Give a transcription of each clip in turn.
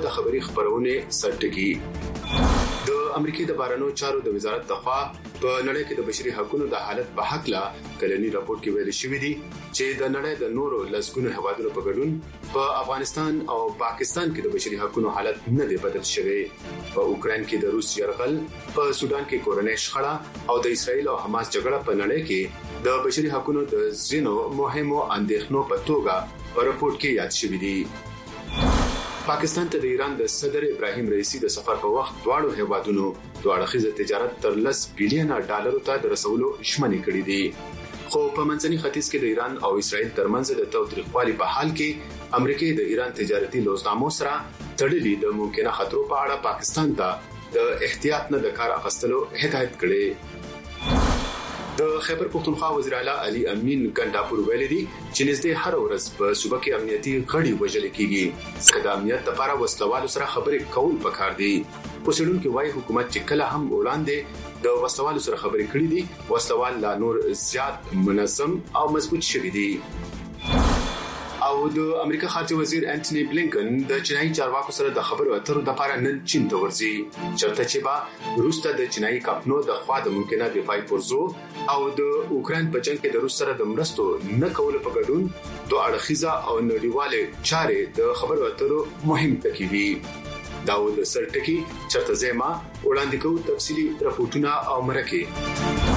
د خبري خبرونه سرټکی د امریکای د بهرنیو چارو د وزارت دغه په نړۍ کې د بشري حقوقو د حالت په حق لا کلنی راپور کې ویل شوی دی چې د نړۍ د نورو لسګونو هوادونو په ګډون په افغانستان او پاکستان کې د بشري حقوقو حالت نه دی بدل شوی. په اوکرين کې د روس يرغل، په سودان کې کورنۍ شخړه او د اسرایل او حماس جګړه په نړۍ کې د بشري حقوقو د زینو مهمو اندېښنو په توګه په راپور کې یاد شوی دی. پاکستان ته د ایران د صدر ابراهیم رئیسی د سفر په وخت دواړو هیوادونو دوه اړخیزه تجارت تر 10 بلین ډالرو ته د رسولو ژمنې کړې دي. خو په منځني ختیځ کې د ایران او اسرایل ترمنځ د تاوتریخوالي په حال کې امریکا د ایران تجارتي لوزنامو سره تړلې د ممکنه خطرو په اړه پاکستان ته د احتیاط نه د کار اخیستلو هدایت کړي. د خیبر پختونخوا وزیر اعلی علي امین ګنداپور ویلي دي چې نږدې هر ورځ په صوبه کې امنیتي غړي وژل کیږي. ځکه د امنیت لپاره وسلوالو سره خبرې کول پکار دي. پوسیډون کې وايي حکومت چې کله هم وړاندې د وسلوالو سره خبرې کړې دي وسلوال لا نور زیات منظم او مضبوط شوي دي. او د امریکا خارجه وزیر انټونی بلینکن د چینایي چارواکو سره د خبرو اترو د لپاره نن چین ته ورځي چرته چې با روسته د چینایي کمپنو د خوا د ممکنه دفاعي پرزو او د اوکرين په جنگ کې د روس سره د مرستو نه کول په ګډون دوه اړخیزه او نړیواله چارې د خبرو اترو مهم ټکي دي. داود سرټکی چرته زما وړاندې کوم تفصيلي راپورټونه او مرکه.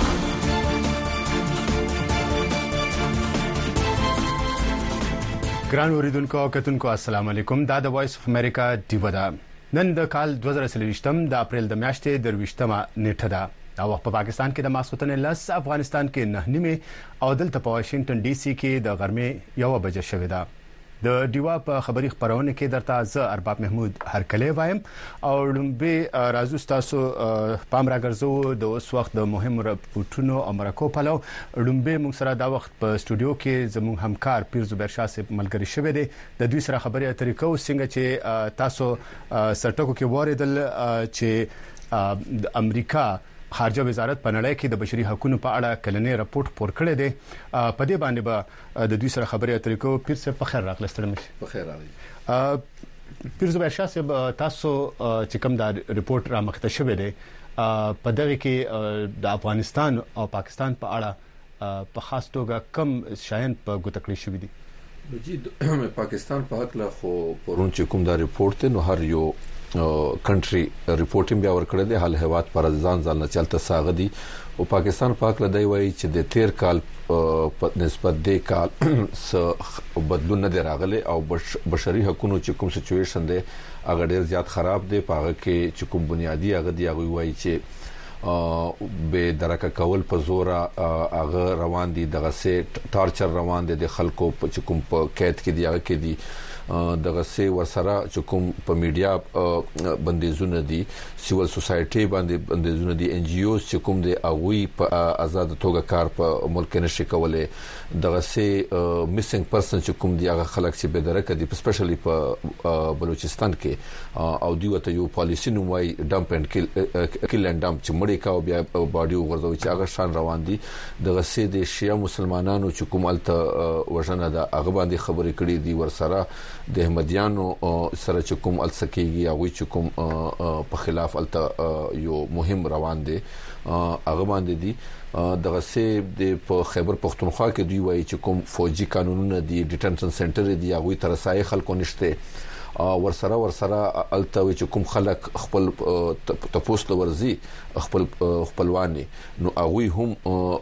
ګران اوریدونکو او کتونکو السلام علیکم. دا د وایس اف امریکا دیو ده. نن د کال 2023 د اپریل د میاشتې 23مه نیټه ده او په پاکستان کې د ماسختن لس، افغانستان کې 9 او دلته په واشنگټن ډي سي کې د غرمې 1 بجې شوې ده. د دیوا په خبري خبرونه کې درته زه ارباب محمود هرکلی وایم او لمبه رازو تاسو پام راګرځو د اوس وخت د مهم راپورټونو او مرکو په لو لمبه موږ سره دا وخت په استودیو کې زموږ همکار پیر زبیر شاه صاحب ملګری شوی دی. د دوی سره خبري اترې کوو څنګه چې تاسو سرټکو کې وریدل چې د امریکا خارجه وزارت په نړۍ کې د بشري حقوقو په اړه کلنی راپورټ پور کړی دی. په دې باندې به د دوی سره خبرې اترې کوو. پیر صاحب په خیر راغلی. ستړي مشه. په خیر راغلی. پیر زبیر شاه صاحب تاسو چې کوم دا راپورټ را مخته شوی دی په دغه کې د افغانستان او پاکستان په اړه په خاص توګه کم شاین په ګوتکړی شوی دي. جی پاکستان په حق لا خو پرون چې کوم دا راپورټ نو هر یو کنټری ریپورټینګ بیا ورکړل دي حال هواد پر ځان نه چلته ساغدي او پاکستان په حق لدی وایي چې د 13 کال په نسبت د کال س بدلون نه راغلي او بشري حقوقو چې کوم سچويشن دی هغه ډیر زیات خراب دی. پاغه کې چې کوم بنیادی هغه دی هغه وایي چې به درکه کول په زور هغه روان دي دغه سه ټارچر روان دي د خلکو په کوم په قید کې دی هغه کې دي دغه سه ورسره چې کوم په میډیا بندیزونه دي سیول سوسايټي باندې بندیزونه دي ان جی اوز چې کوم دي اغوي په آزاد توګه کار په ملک نشي کولای. دغه سه میسنګ پرسن چې کوم دي هغه خلک چې به درکه دي سپیشلی په بلوچستان کې او دی وته یو پالیسی نو وای ډمپ اند کیل اند ډمپ چې مړی کاو بیا باډي وګرځوي چې هغه شان روان دي. دغه سه د شیعه مسلمانانو چې کوم الته وژنه ده هغه باندې خبرې کړې دي ورسره د احمدیانو سره چې کوم السکیږي هغه چې کوم په خلاف الته یو مهم روان دي هغه باندې دي. دغه سه د په خیبر پختونخوا کې دی وایي چې کوم فوجي قانونونه دي ډیټنشن سنټر دي هغه تر سای خلکو نشته ورسره التوي چې کوم خلک خپل تپوست ورزي خپلواني نو هغه هم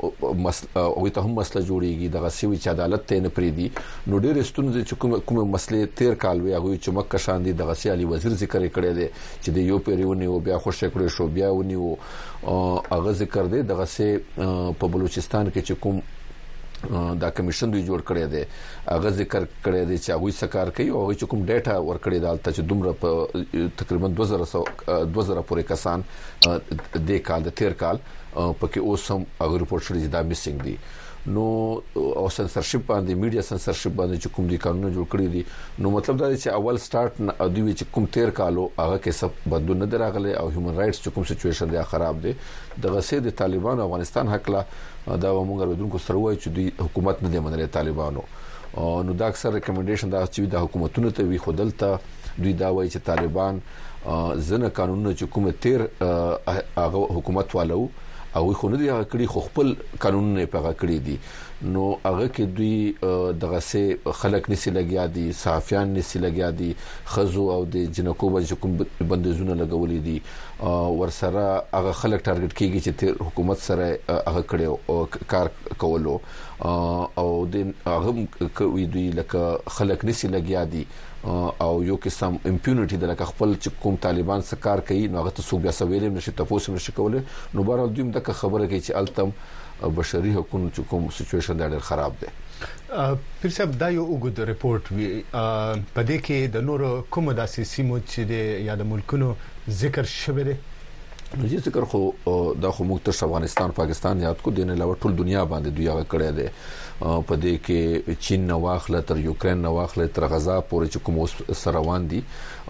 او ته هم مسله جوړيږي دغه سوي چې عدالت ته نه پریدي نو ډېر ستونزې چې کوم مسلې 13 کال وي هغه چې مکه شان دي دغه سي علي وزیر ذکر کړی دی چې د یو پیریونی او بیا خوشی کړی شو بیا ونی او هغه ذکر دی دغه سي په بلوچستان کې چې کوم دا کمیشن دوی جوړ کړی دی هغه ذکر کړی دی چې هغه سکار کوي او چې کوم ډیټا ور کړی دالته چې دومره په تقریبا 2000 پورې کسان د کال د 13 کال پکې اوس هم هغه ریپورت شوی دا میسنګ دي. نو او سنسرشپ باندې میډیا سنسرشپ باندې چې کوم دي قانون جوړ کړی دي نو مطلب دا دی چې اول سٹارټ دوی چې کوم 13 کالو هغه کې سب بدلون نه دراغله او هیومن رائټس چې کوم سچويشن دی خراب دی دغه سه د طالبان افغانستان حق لا دا موږ ورودونکو سره وایي چې دوی حکومت نه دی منلې طالبانو نو دا اکثر ریکمنډیشن دا چې د حکومتونو ته وی خودلته دوی دا وایي چې طالبان ځنه قانونونه چې کومه تیر هغه حکومت والو او خو نه دی هغه کړي خو خپل قانونونه په هغه کړی دي نو هغه کې دوی دغه سه خلک نسی لګیا دي صحافیان نسی لګیا دي خزو او د جنکو باندې کوم بندیزونه لګولې دي ورسره هغه خلک ټارګټ کیږي چې حکومت سره هغه کړي کار کولو او د هغه کوي دوی لکه خلک نسی لګیا دي او یو قسم امپیونټی د لکه خپل چې کوم طالبان سره کار کوي نو هغه ته سو بیا سویلم نشي تاسو نشي کولای نو بهر دوی د خبره کوي چې التم بشري حقوقو چې کوم سچويشن ډېر خراب دی پیر صاحب دا یو وګد ریپورت وی په دې کې د نور کوم داسې سیمو چې د یا د ملکونو ذکر شوی دی نو چې ذکر خو دا خو موږ تر افغانستان پاکستان یاد کو دینه لا ټول دنیا باندې دوی هغه کړی دی په دې کې چین نو واخله تر یوکرين نو واخله تر غزا پورې چې کوم سروان دي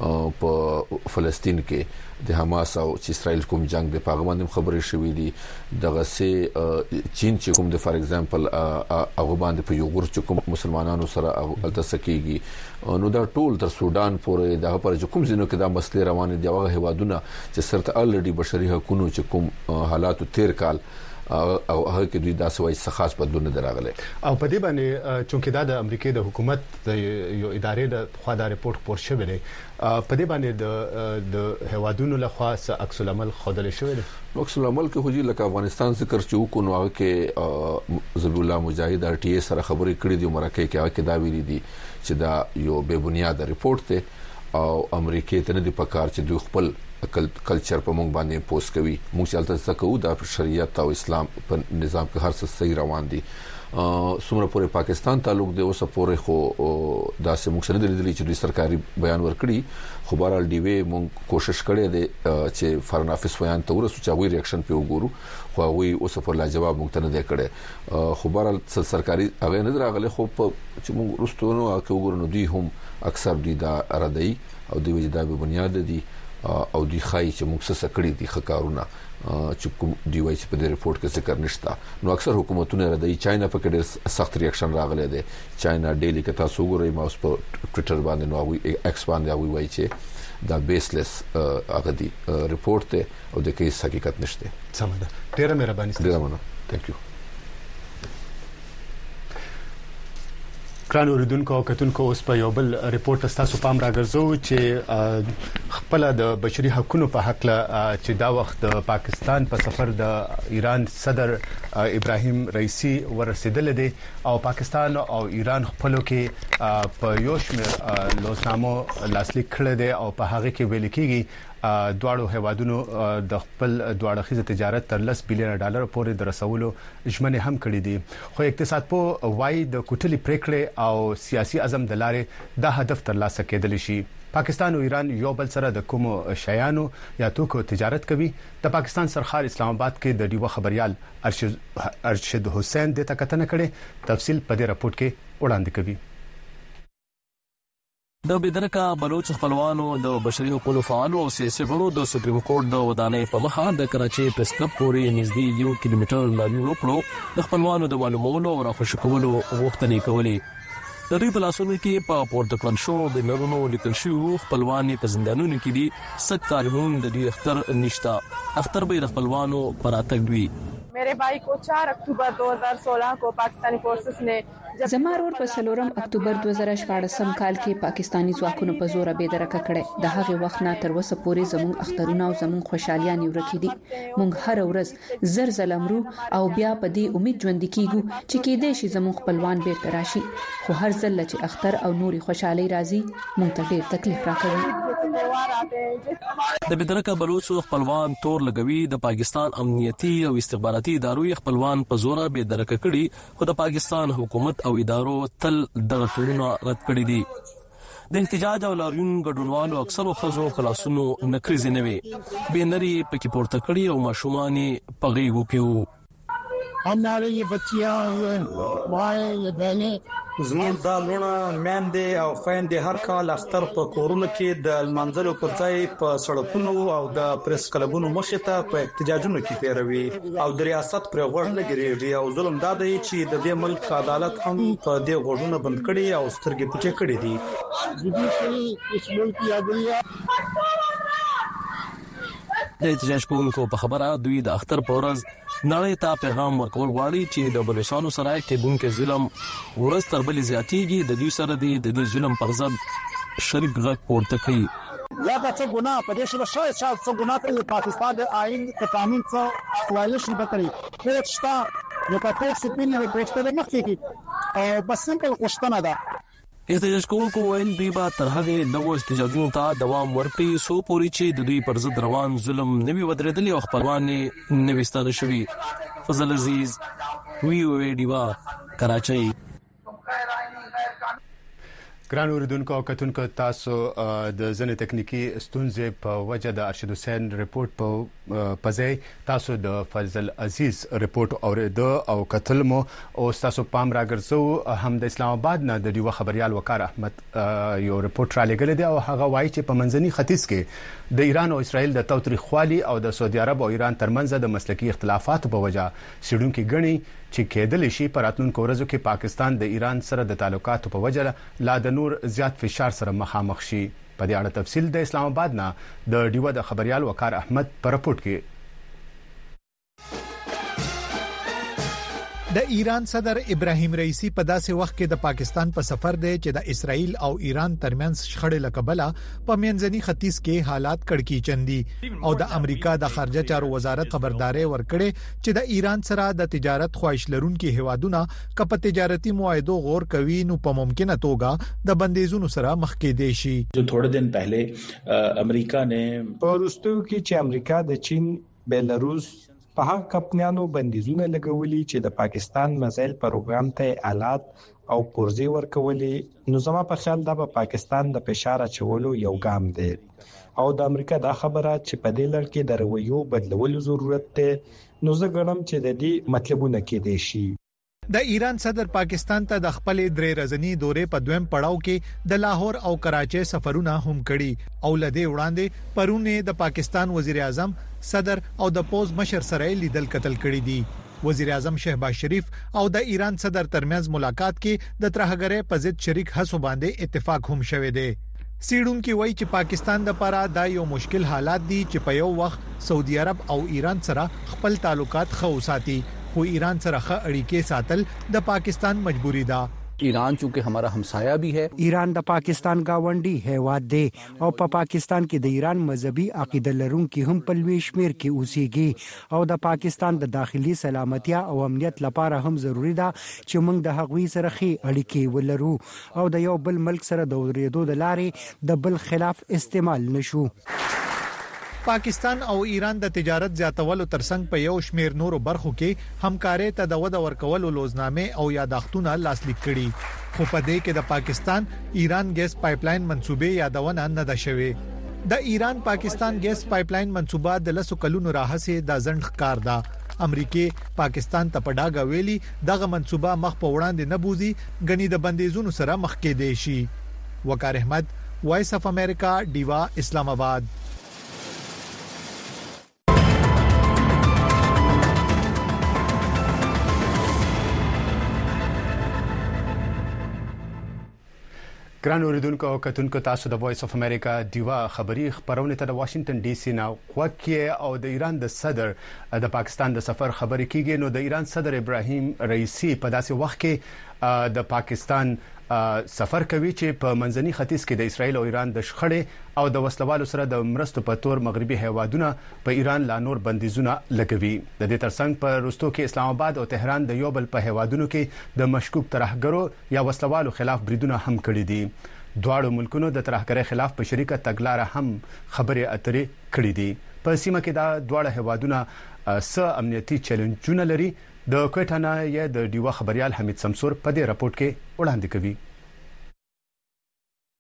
په فلسطین کې د حماس او اسرائیل کوم جنگ د پاغمن خبرې شوې دي دغه سه چین چې کوم د فار ایگزامپل هغه باندې په یو غور چې کوم مسلمانانو سره التسکیږي نو دا ټول تر سودان پورې دغه پر چې کوم زینو کې دا مسلې روان دي هغه هوادونه چې سرته الریډي بشري حقوقو چې کوم حالات تیر کال او هغه کې دوی داسې وایي خاص بدلون دراغله او په دې باندې چونکې دا د امریکای د حکومت یو ادارې د خوا دا ریپورت پور شوی دی په دې باندې د هوادونو لخوا عکس العمل خودل شوی دی نو عکس العمل کې خو لکه افغانستان ذکر چې کو نو هغه کې ذبیح الله مجاهد ار ټي سره خبرې کړې دي مرکه کې هغه کې دا ویلي دي چې دا یو بے بنیاد ریپورت دی او امریکای ته نه دی پکار چې دوی خپل کلچر په مونږ باندې پوسټ کوي موږ چلته سکو د شریعت او اسلام په نظام کې هر څه صحیح روان دي سمره پورې پاکستان تعلق دی اوس پورې خو داسې موږ سره د لیدلې چې دوی سرکاري بیان ورکړي خو بهرال دی وی موږ کوشش کړې دي چې فارن افیس بیان ته ورسو چې غوي ریاکشن په وګورو خو غوي اوس پر لا جواب موږ ته نه دی کړي خو بهرال سرکاري هغه نه راغله خو چې موږ رستونو هغه وګورو نو دوی هم اکثر دوی دا اراده او دوی دا به بنیاد دي او دی خای چې موږ څه کړی دي خکارونه چې کوم دی وایي چې په دې ریپورت کې ذکر نشته نو اکثر حکومتونه ردی چاینا په کې ډېر سخت ریاکشن راغلی دی چاینا ډیلی کې تاسو وګورئ ما اوس په ټوئیټر باندې نو ایکس باندې وایي چې دا بیسلیس هغه دی ریپورت ته او د کیس حقیقت نشته سم ده ډېر مهرباني ډېر مننه ثانک یو ګران اوریدونکو او کتونکو اوس په یو بل ریپورت تاسو پام راګرځو چې خپل د بشري حقوقو په حق له چې دا وخت د پاکستان په سفر د ایران صدر ابراهیم رئیسی ورسېدل دي او پاکستان او ایران خپلو کې په یوش لوسنامو لاسلیک کړل دي او په هغه کې ویل کېږي دواړو هوادونو د خپل دواړه تجارت تر 10 بلین ډالر پورې د رسولو ژمنه هم کړې دي خو اقتصاد په وای د کوټلي پریکړې او سیاسي عزم د لارې دا هدف تر لاسه کېدل شي پاکستان او ایران یو بل سره د کوم شیانو یا توکو تجارت کوي د پاکستان سرخار اسلام آباد کې د ډیوه خبريال ارشد حسین د تکتنه کړي تفصیل په دې راپورټ کې وړاندې کوي د بدرکا بلوچ خپلوانو د بشري حقوقو فعالو او سیاسي غړو د سپریم کورټ د ودانۍ په مخه د کراچي پریس کلب پورې نږدې 1 کیلومتر لارې وکړو د خپلوانو د معلومولو او راخښ کولو غوښتنې کولې د دې په لاسونو کې په پورتکلن شو د نورونو لیکل شو خپلوانې په زندانونو کې دي سخت کارونه د دې اختر نشتا اختر به خپلوانو پراتګ وی मेरे भाई को 4 अक्टूबर 2016 को पाकिस्तानी फोर्सेस ने زمارور په 3 اکتوبر 2014 کال کې پاکستانی ځواکونو په زور به درکه کړي د هغه وخت نه تر اوسه پورې زموږ اخترونه او زموږ خوشحاليان یو رکې دي موږ هر ورځ زر زلمرو او بیا په دې امید ژوند کیږو چې کېدې شي زموږ خپلوان بیرته راشي خو هر ځل چې اختر او نوري خوشحالي راځي موږ ته ډېر تکلیف راکوي د بدرکا بلوچ خپلوان تور لګوي د پاکستان امنیتي او استخباراتي ادارو خپلوان په زور به درکه کړي خو د پاکستان حکومت او ادارو تل دغه ټولونه رد کړی دي د احتجاج او لاریون ګډونوالو اکثر خزو خلاصونو نکريزي نه وي بینري پکې پورته کړی او ماشومان په غيغو کې हमारे ये बच्चियां हुए माए ये बहनें زموږ د لونه میندې او خويندې هر کال اختر په کورونو کې د منځلو پر ځای په سړکونو او د پریس کلبونو مخې ته په احتجاجونو کې تیروي او د ریاست پر غوړ لګریږي او ظلم دا دی چې د دې ملک عدالت هم په دې غوړونه بند کړي او سترګې پټې کړې دي. د احتجاج کوونکو په خبره دوی د اختر په ورځ نړۍ ته پیغام ورکول غواړي چې د بلوچستان سره کېدونکو ظلم ورځ تر بلې زیاتېږي، د دوی سره د ظلم پر ضد شریک غږ پورته کوي. یا د څه ګناه په دې شی شاید څه ګناه کوي پاکستان د آئین د قانون څخه وایلش نه کوي. هیڅ شته نو په تاسو سپینې پېښته نه کوي او بس سمپل خوشتنه ده. احتجاج کوونکو ویل دوی به تر هغه دغه احتجاجونو ته دوام ورکړي سو پورې چې د دوی پر ضد روان ظلم نوي ودرېدلې او خپلوان نوي ستاره شوي. فضل عزیز وی ډیوا کراچۍ. ګران اوریدونکو او کتونکو تاسو د ځنې تکنیکی ستونزې په وجه د ارشد حسین ریپورت په ځای تاسو د فضل عزیز ریپورت اوریدو او کتل مو او تاسو پام راګرځو هم د اسلام آباد نه د ډیوه خبريال وقار احمد یو ریپورت را لګل دی او هغه وایي چې په منځني ختیځ کې د ایران او اسرائیل د توتریخوالي او د سعودي عرب او ایران ترمنځ د مسلکي اختلافاتو په وجه سړونکو غني چې کېدل شي په راتلونکو ورځو کې پاکستان د ایران سره د تعلقاتو په وجه لا د نور زیات فشار سره مخامخ شي. په دې اړه تفصیل د اسلام آباد نه د ډیوه د خبريال وقار احمد په رپورت کې. د ایران صدر ابراهیم رئیسی په داسې وخت کې د پاکستان په سفر دی چې د اسرائیل او ایران ترمنځ شخړې لکبله په منځني ختیځ کې حالات کړکېچن دي او د امریکا د خارجه چارو وزارت خبرداري ورکړي چې د ایران سره د تجارت خواهش لرونکو هیوادونو کپ تجارتي معاهدو غور کوي نو په ممکنه توګه د بندیزونو سره مخ کې دي شي. جو थोड़े दिन पहले अमेरिका ने پرستو کې چې امریکا د چین بیلاروس په هغه کمپنیانو بندیزونه لګولي چې د پاکستان میزایل پروګرام ته آلات او پرزې ورکولې نو زما په خیال دا په پاکستان د فشار اچولو یو ګام دی او د امریکا دا خبره چې په دې لړ کې د رویو بدلولو ضرورت دی نو زه ګڼم چې د دې مطلبونه کې دي شي. د ایران صدر پاکستان ته د خپل درې ورځنی دورې په دویم پړاو کې د لاهور او کراچۍ سفرونه هم کړي او لدې وړاندې پرونه د پاکستان وزیر اعظم صدر او د پوز مشر سره لیدل کتل کړي دي. وزیر اعظم شهباز شریف او د ایران صدر ترمنځ ملاقات کې د ترهګرۍ په ضد شریک هڅو باندې اتفاق هم شوه دی. سیډونکو وایي چې پاکستان د لپاره دا یو مشکل حالات دي چې په یو وخت سعودي عرب او ایران سره خپل تعلقات خو ساتي خو ایران سره ښه اړیکې ساتل د پاکستان مجبوری ده. ایران چونکه हमारा हमसाया भी है. ایران د پاکستان گاونډي هیواد دی او په پاکستان کې د ایران مذهبي عقیده لرونکو هم په لوی شمیر کې اوسېږي او د پاکستان د داخلي سلامتیا او امنیت لپاره هم ضروری ده چې موږ د هغوی سره ښې اړیکې ولرو او د یو بل ملک سره د ورېدو د لارې د بل خلاف استعمال نشو. پاکستان او ایران د تجارت زیاتولو ترڅنګ په یو شمیر نورو برخو کې همکاري ته د وده ورکولو لوزنامه او یاداښتونه لاسلیک کړي خو په دې کې د پاکستان ایران ګیس پایپلاین منصوبې یادونه نه ده شوې. د ایران پاکستان ګیس پایپلاین منصوبه د لسو کلونو راهسه د ځنډ ښکار ده. امریکای پاکستان ته پډاګه ویلي دغه منصوبه مخ په وړاندې نه بوزي غني د بندیزونو سره مخ کې دی شي. وقار احمد وایس اف امریکا ډیوا اسلام آباد. ګران اوریدونکو او کتونکو تاسو د وایس اف امریکا ډیوا خبری خبرونه ته د واشنگټن ډي سي نه وکي او د ایران د صدر د پاکستان د سفر خبري کیږي نو د ایران صدر ابراهیم رئیسی په داسې وخت کې د پاکستان سفر کوي چې په منځني ختیځ کې د اسرائیل او ایران د شخړې او د وسلوالو سره د مرستو په تور مغربي هیوادونو په ایران لا نور بندیزونه لګوي. د دې ترڅنګ په روستو کې اسلام آباد او تهران د یو بل په هیوادونو کې د مشکوک ترهګرو یا وسلوالو خلاف بریدونه هم کړي دي. دواړو ملکونو د ترهګرۍ خلاف په شریکه تګلارې هم خبرې اترې کړې دي. په سیمه کې دا دواړه هیوادونه څه امنیتي چیلنجونه لري. د کوټه نه د ډیوا خبريال حمید سمسور په دې راپورټ کې وړاندې کوي.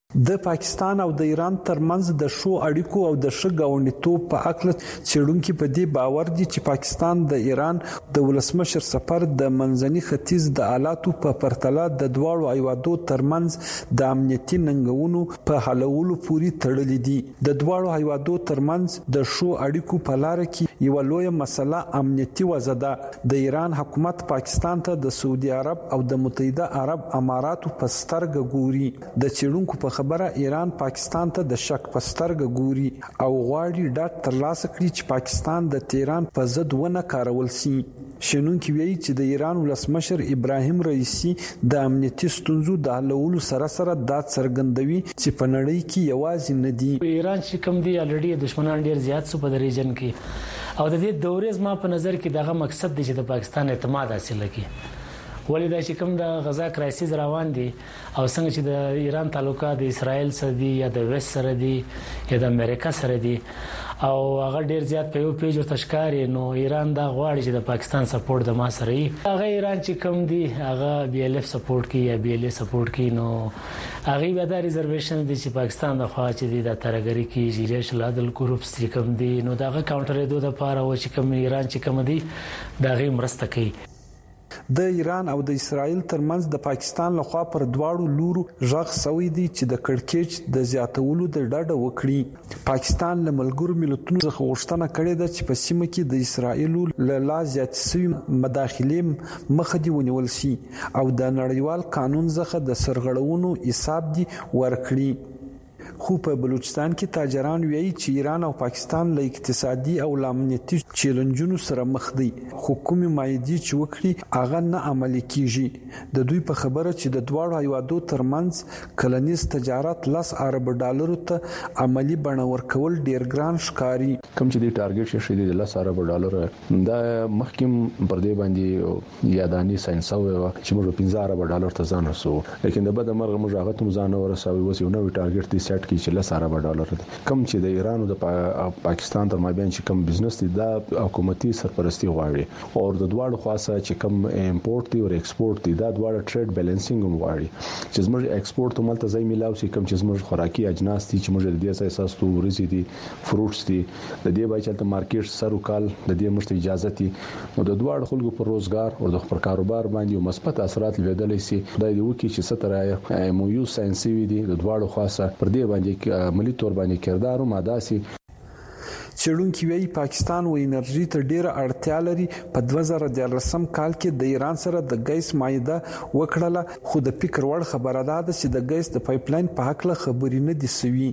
د پاکستان او د ایران ترمنځ د شو اړیکو او د ښه ګاونډیتوب په اړه څېړونکو په دې باور دي چې پاکستان د ایران د ولسمشر سفر د منځني ختیځ د آلاتو په پرتله د دواړو هیوادو ترمنځ د امنیتي ننګونو په حلولو پورې تړلې دي. د دواړو هیوادو ترمنځ د شو اړیکو په لار کې یو لوی مسله امنیتي وضع ده. د ایران حکومت پاکستان ته د سعودي عرب او د متحده عرب اماراتو په سترګه ګوري. د څېړونکو په خبره ایران پاکستان ته د شک په سترګه ګوري او غواړي ډاډ ترلاسه کړي چې پاکستان د تهران په ضد ونه کارول شي. شنونکي وایي چې د ایران ولسمشر ابراهیم رئیسی د امنیتي ستونزو د حلولو سره دا څرګندوي چې په نړۍ کې یوازې نه دي. ایران چې کوم دی الریډي دشمنان ډیر زیات سو په ریجن کې او د دې دورې زما په نظر کې دغه مقصد دی چې د پاکستان اعتماد حاصل کړي. ولې دا چې کوم د غزا کرایسیس روان دي او څنګه چې د ایران تعلقات د اسرائیل سره دي یا د ویست سره دي یا د امریکا سره دي او هغه ډیر زیات په یو پیج تشکاري نو ایران دا غواړي چې د پاکستان سپورټ د ما سره وي. هغه ایران چې کوم دي هغه بي ال اف سپورټ کوي یا بي ال اي سپورټ کوي نو هغه به د ریزرویشن دي چې پاکستان د خوا چې دي د ترګری کې جیش العدل ګروپس چې کوم دي نو داغه کاونټر دوه د پاره و چې کوم ایران چې کوم دي داغه مرسته کوي. د ایران او د اسرائیل ترمنځ د پاکستان لخوا پر دواړو لورو ژغ سوي دي چې د کړکېچ د زیاتولو د ډاډه وکړي. پاکستان له ملګرو ملتونو څخه غوښتنه کړې ده چې په سیمه کې د اسرائیل له زیات سوي مداخلې مخه دی ونیول شي او د نړیوال قانون څخه د سرغړونو حساب دی ورکړي. خو په بلوچستان کې تاجران وایي چې ایران او پاکستان له اقتصادي او امنیتي چیلنجونو سره مخ دي خو کومې مایدي چې وکړي هغه نه عملي کیږي. د دوی په خبره چې د دواړو هیوادو ترمنځ کلنیز تجارت $10 ارب ته عملی بڼه ورکول ډیر ګران ښکاري. کوم چې د ټارګټ شې د $10 ارب دا مخکیم پر دې باندې یادانی ساينسو چې موږ $15 ارب ته ځان رسو لیکن د بده مرغه موږ هغه ته ځان ورسوي وس یو نو ټارګټ دی سیټ کې چې $10 ارب کم چې د ایران او د پاکستان تر مابین چې کم بزنس دی دا حکومتي سرپرستی غواړي او د دواړو خاصه چې کم امپورټ دی او ایکسپورټ دی دا دواړه ټریډ بیلانسینګ هم غواړي چې زموږ ایکسپورټ ملته ځای میلاو شي کم چې زموږ خوراکي اجناس دي چې موږ د دې اساس تو ورزي دي فروټس دي د دې بای چې مارکیټ سره کال د دې مشته اجازه دي او د دواړو خلکو پر روزګار او د خپل کاروبار باندې مثبت اثرات لیدلای شي دا دی وکي چې ستره مو یو ساينسي دي د دواړو خاصه پر دې باندې عملی تور باندې کردار او ماداسي. چېرونکي وایي پاکستان و انرژي ته ډیره اړتیا لري. په 2013 کال کې د ایران سره د ګیس معاهده وکړه خو د فکر وړ خبره ده چې د ګیس د پایپلاین په حق له خبرې نه دي سوي.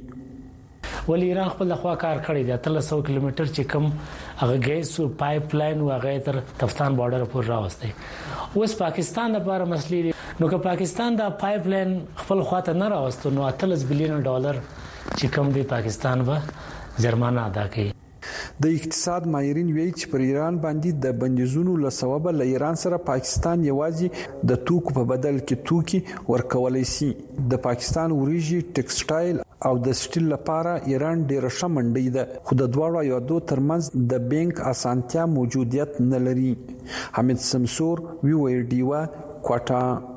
ول ایران خپل خوا کار کړی دی 300 کیلومتر چې کوم هغه ګیس او پایپلاین واغې تر تفتان بارډر پورې راوستي. اوس پاکستان لپاره مسلې نو که پاکستان دا پایپلاین خپل خواته نه راوستو نو $30 بلین چې کوم دی پاکستان به جرمانه ادا کوي. د اقتصاد ماهرین وایي چې پر ایران باندې د بندیزونو له سبب له ایران سره پاکستان یوازې د توکو په بدل کې توکي ورکولای شي. د پاکستان وریجې ټیکسټایل او د سټیل لپاره ایران ډیره شمنډي ده خو د دواړو هیوادو ترمنځ د بانک اسانتیا موجودیت نه لري. حمید سمسور وی ډیوا کوټا.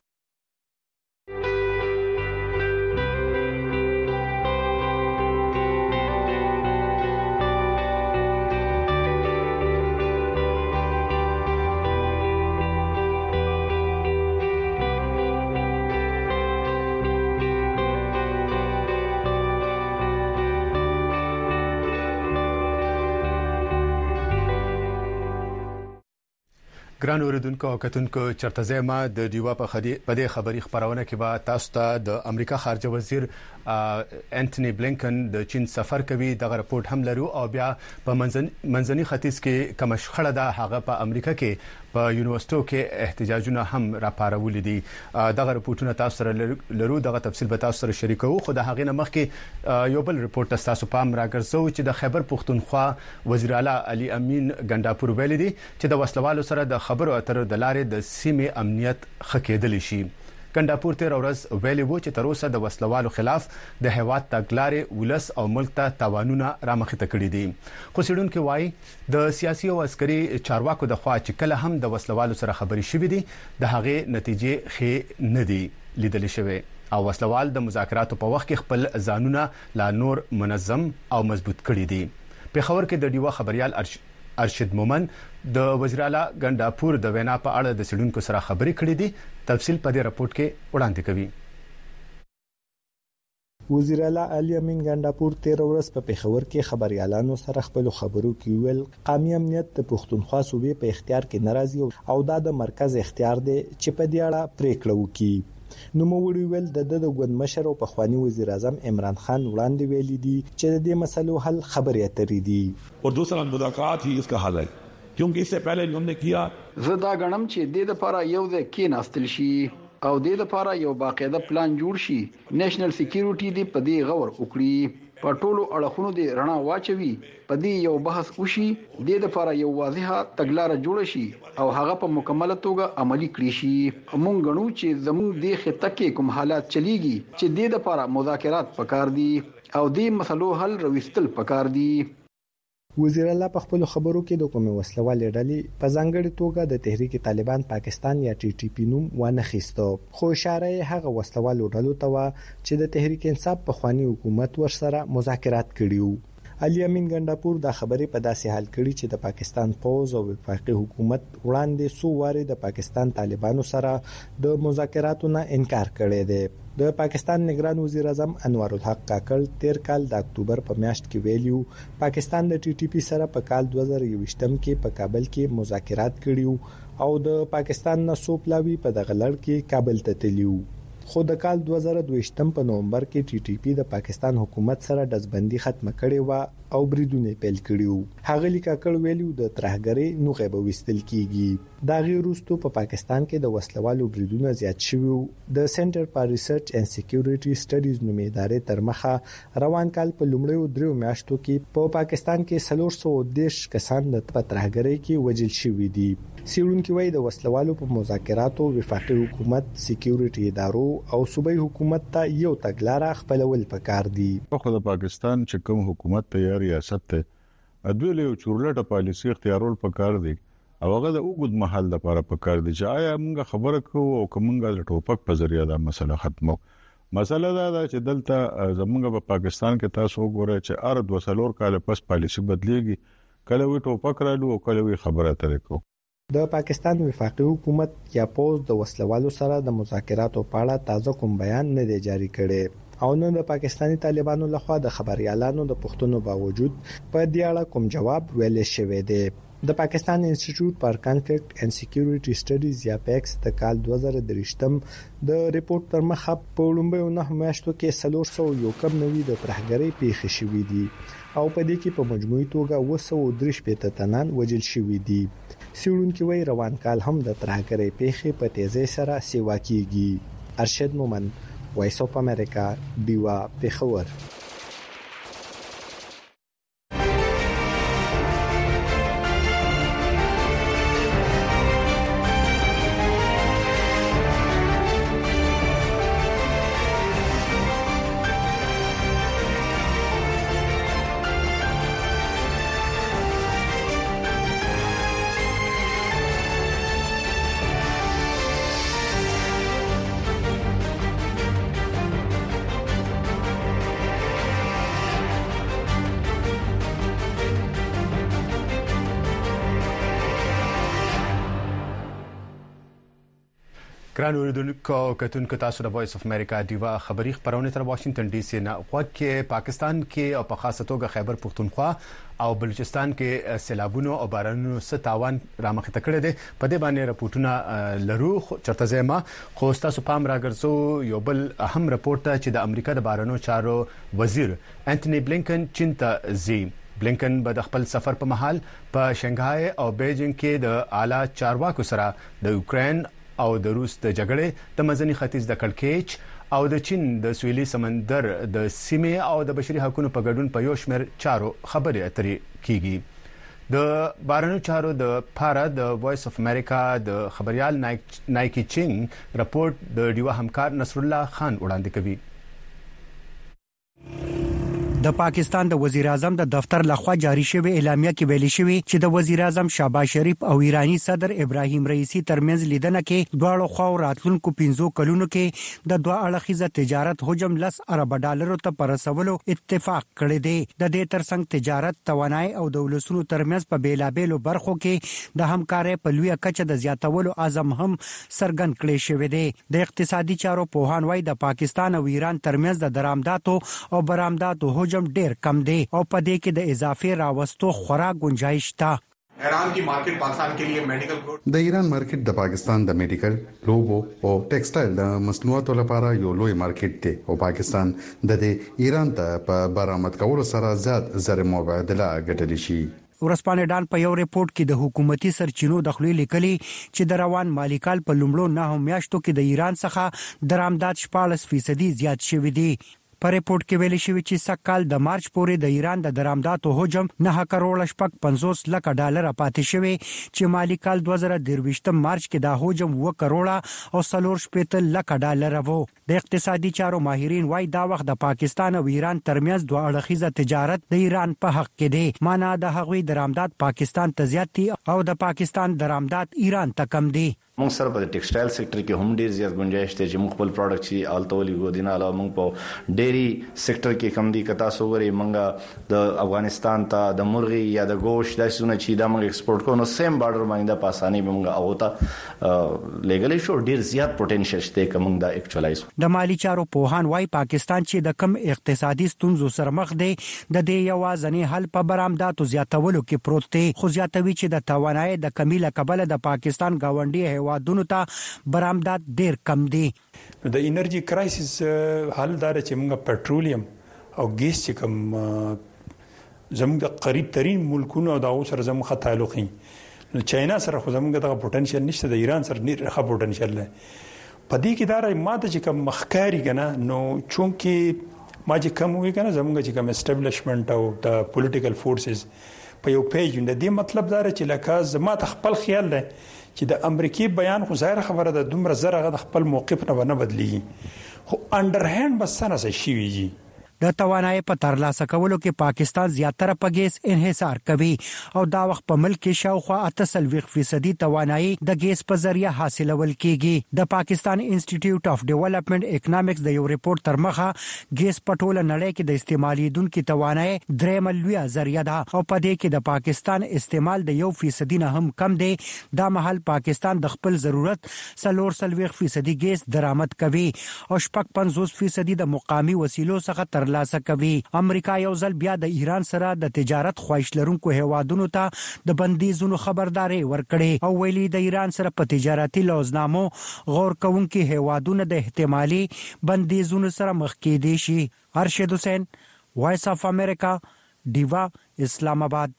ګران اوریدونکو او کتونکو چرته زما د دیوا په دې خبري خبرونه کې به تاسو ته د امریکا خارجه وزیر انټونی بلینکن د چین سفر کوي دغه رپورت هم لرو او بیا په منځني ختیځ کې کوم شخړه ده هغه په امریکا کې په یونیورسيټو کې احتجاجونه هم راپارول دي. دغه رپورټونه تاسو سره لرو دغه تفصیل به تاسو سره شریکو خو د هغې نه مخکې یو بل رپورټ تاسو پام راګرځو چې د خیبر پښتونخوا وزیر اعلی علي امین ګنداپور ویلي دي چې د وسلوالو سره د خبرو اترو د لارې د سیمې امنیت خکېدل شي. ګنداپور تیر ورځ ویلي وو چې تر اوسه د وسلوالو خلاف د هیواد تګلارې ولس او ملک ته تاوانونه رامخته کړي دي. خو څېړونکو وایي د سیاسي او عسکري چارواکو د خوا چې کله هم د وسلوالو سره خبري شوې دي د هغې نتیجې ښې نه دي لیدل شوې. او وسلوال د مذاکراتو په وخت کې خپل ځانونه لا نور منظم او مضبوط کړي دي. پیښور کې د ډیوا خبريال ارشد مومن د وزیر اعلی ګنداپور د وینا په اړه د سړونکو سره خبرې کړې دي. تفصیل په دې راپورټ کې وړاندې کوي. وزیر اعلی علي امین ګنداپور 13 ورځ په پیښور کې خبريالانو سره خپل خبرو کې ویل قومي امنیت د پښتونخوا صوبې په اختیار کې ناراضي او د مرکز اختیار دی چې په دې اړه پریکړه وکړي. نو موږ ویل د ګوند مشر او پخوانی وزیر اعظم عمران خان وړاندې ویلي دي چې د دې مسلو حل خبرې اترې دي او دوسرا مذاکرات ही इसका हल है क्योंकि इससे पहले हमने किया زدا غنم چې د لپاره یو د کې ناستل شي او د لپاره یو باقاعده پلان جوړ شي. نېشنل سکیورټي دی په دې غور وکړي په ټولو اړخونو دی رڼا واچوي په دې یو بحث وشي د لپاره یو واضحه تګلارې جوړ شي او هغه په مکمله توګه عملی کړی شي. موږ غنو چې زموږ د خطه کې کوم حالات چلیږي چې د لپاره مذاکرات پکار دي او د مسلو حل رويستل پکار دي. وزیر اعلی په خپل خبرو کې د کومې وسلوالې ډلې په ځانګړي توګه د تحریک طالبان پاکستان یا ټي ټي پی نوم ونه خېستو خو اشاره هغه وسلوالو ډلو ته و چې د تحریک انصاف په خواني حکومت ورسره مذاکرات کړیو. علي امین ګنداپور دا خبرې په داسې حال کړي چې د پاکستان پوز او وفاقي حکومت وړاندې سو واره د پاکستان طالبانو سره د مذاکراتو نه انکار کړی دی. د پاکستان نگران وزیر اعظم انوار الحق کاکړ 13 کال د اکتوبر په میاشت کې ویلیو پاکستان د ټي ټي پی سره په کال 2021 کې په کابل کې مذاکرات کړیو او د پاکستان نه سو پلاوی په دغه لړ کې کابل ته تللیو. خو د کال 2022 په نومبر کې ټي ټي پی د پاکستان حکومت سره دزبندي ختمه کړې و او بریدونه پیل کړیو. هغه لیکل ویلیو د ترهګری نوغه به وستل کیږي. دا غیر وروسته په پاکستان کې د وسلوالو بریدونه زیات شوي. د سنټر فار ریسرچ اینڈ سکیورټي سټډیز نومې ادارې تر مخه روان کال په لومړیو 3 میاشتو کې په پاکستان کې 310 کسان د ترهګری کې وژل شوي دي. سیړونکو وایي د وسلوالو په مذاکراتو وفاقي حکومت سکیورټي ادارو او صوبایي حکومت ته یو تګلارې خپلول پکار دي. خو د پاکستان چې کوم حکومت ته یا ریاست ته ادویل یو چورلټه پالیسی اختیارول پکار دي او هغه د اوګد محل لپاره پکار دي چې آیا موږ خبره کوو او کومه د ټوپک په ذریعہ دا مسله ختمو. مسله دا چې دلته زموږ په پاکستان کې تاسو وګورئ چې ارد وسلور کال پس پالیسی بدلیږي کله وی ټوپک رالو او کله وی خبره ترې کو. د پاکستان وفاقي حکومت یا پوز د وسلوالو سره د مذاکراتو په اړه تازه کوم بیان نه دی جاری کړی او نو د پاکستاني طالبانو لخوا د خبريالانو د پښتنو باوجود په دې اړه کوم جواب ویل شوی دی. د پاکستان انسټیټیوټ فار کانفلیکټ اینڈ سکیورټي سټډیز یا پیکس د کال 2023 د ریپورت تر مخه په لومړیو 9 میاشتو کې 391 د ترهګری پیښې شوې دي او په دې کې په مجموعي توګه 203 تنان وژل شوي دي. سیړونکو وی روان کال هم د ترهګری پیښې په تیزی سره سیوا کیږي. ارشد مومن وایس اف امریکا دیوا پیښور. ګران اوریدونکو کتونکو تاسو د وایس اف امریکا دیوا خبری خبرونه تر واشنگټن ډي سي نه غوږ پاکستان کې او په خاصه توګه خیبر پختونخوا او بلوچستان کې سیلابونو او بارانونو ستاوان رامخته کړی دی. په دې باندې راپورټونه لرو چرته زما خو تاسو پام راګرځو یو بل اهم راپورټ چې د امریکا د بارانو چارو وزیر انټونی بلینکن چین ته ځي. بلینکن به د خپل سفر په مهال په شنګهای او بیجینګ کې د اعلی چارواکو سره د یوکرين او د روس د جګړې د مزنی ختیځ د کړکېچ او د چین د سویلي سمندر د سیمې او د بشري حقوقو په ګډون په یو شمېر چارو خبرې اترې کیږي. د بارنو چارو د پاره د وایس اف امریکا د خبريال نایکی چینګ راپورټ د ډیوا همکار نصر الله خان وړاندې کوي. د پاکستان د وزیر اعظم د دفتر لخوا جاری شوی اعلامیه کې ویل شوی چې د وزیر اعظم شهباز شریف او ایرانی صدر ابراهیم رئیسی ترمنځ لیدنه کې دواړو خواو راتلونکو 15 کلونو کې د دوه اړخیزه تجارت حجم $10 ارب ته پرسولو اتفاق کړی دی. د دې ترڅنګ تجارت، توانایي او دولتونو ترمنځ په بیلابېلو برخو کې د همکارۍ په لویه کچه د زیاتولو عزم هم څرګند کړی شوی دی. د اقتصادي چارو پوهان وايي د پاکستان او ایران ترمنځ د درآمداتو او برآمداتو حجم ډیر کم دی او په دې کې د اضافي راوستو خورا گنجائش شته. ایران کی مارکیٹ پاکستان کے لیے میډیکل ګوډ د ایران مارکیټ د پاکستان د میډیکل، لوبو او ټیکسټایل د مصنوعاتو لپاره یو لوی مارکیټ دی او پاکستان د دې ایران ته په برآمد کولو سره زیات زر مبادله ګټلی شي. ورسپانې ډان په یو ریپورت کې د حکومتي سرچینو د خپل لیکلي چې د روان مالی کال په لومړو 9 میاشتو کې د ایران څخه درآمدات 14% زیات شوي دي. په ریپورت کې ویل شوی چې سکهال د مارچ پورې د ایران د درآمداتو حجم $9.50 لک پاتې شوی چې مالی کال 2023 مارچ کې د حجم $1.40 لک وو. د اقتصادي چارو ماهرین وايي دا وخت د پاکستان او ایران ترمنځ دوه اړخیزه تجارت د ایران په حق کې دی. معنا د هغوی درآمدات پاکستان ته زیات دي او د پاکستان درآمدات ایران ته کم دي. موږ سره په ټیکسټایل سېکټر کې هم ډیر زیات گنجائش دی چې موږ خپل پروډکټ چې آلتولي کو دینه علاوه موږ په ډيري سېکټر کې کم دي. کتا سووري موږ د افغانستان ته د مرغي یا د گوشت د سونه چې دا موږ ایکسپورټ کوو نو سیم بارډر باندې د پاساني به موږ اوته لیګلی شو ډیر زیات پوتنشل شته کوم دا اکچوالایز. د مالی چارو پوهان وايي پاکستان چې د کم اقتصادي ستونزو سره مخ دی د دې یوازنی حل په برآمداتو زیاتولو کې پروت دی. خو زیاتوي چې د توانایي د کمی له کبله د پاکستان گاونډي هیوادونو ته برآمدات ډیر کم دي. د انرژي کرایسس حل دار چې موږ پټرولیم او ګیس چې کوم زموږ د قریب ترين ملکونو د اوسر زموږ تعلقي نو چاینا سره خو زموږ د پوتنشل نشته، د ایران سره ډیر ښه پوتنشل دی. په دې کې دا ماده چې کوم مخکاري کنه نو چونکی ما چې کوم وی کنه زموږ چې کوم اسټابلیشمنت او د پولیټیکل فورسز په یو پیج د دې مطلب دا چې لکه زما ته خپل خیال دی چې د امریکای بیان خو ظاهر خبره ده دومره زره د خپل موقف نه بدلیږي خو انډرهاند بس نه شي ویږي. د توانایي په ترلاسه کولو کې پاکستان زیاتره په ګیس انحصار کوي او دا وخت په ملک کې شاوخوا 88% توانایي د ګیس په ذریعہ حاصلول کیږي. د پاکستان انسټیټیوټ اف ډیولپمنٹ اکونومکس د یو ریپورت تر مخه ګیس په ټوله نړۍ کې د استعمالیدونکو توانایي 3 ذریعہ ده او په دې کې د پاکستان استعمال د 1% نه هم کم دی. دا مهال پاکستان د خپل ضرورت 40% ګیس درآمد کوي او 50% د مقامی وسیلو څخه تر لاسه کوي. امریکا یو ځل بیا د ایران سره د تجارت خواهش لرونکو هیوادونو ته د بندیزونو خبرداري ورکړي او ویلي د ایران سره په تجارتي لوزنامو غور کوونکي هیوادونو د احتمالي بندیزونو سره مخ کېدي شي. ارشد حسین، وایس اف امریکا، ډیوا، اسلام آباد.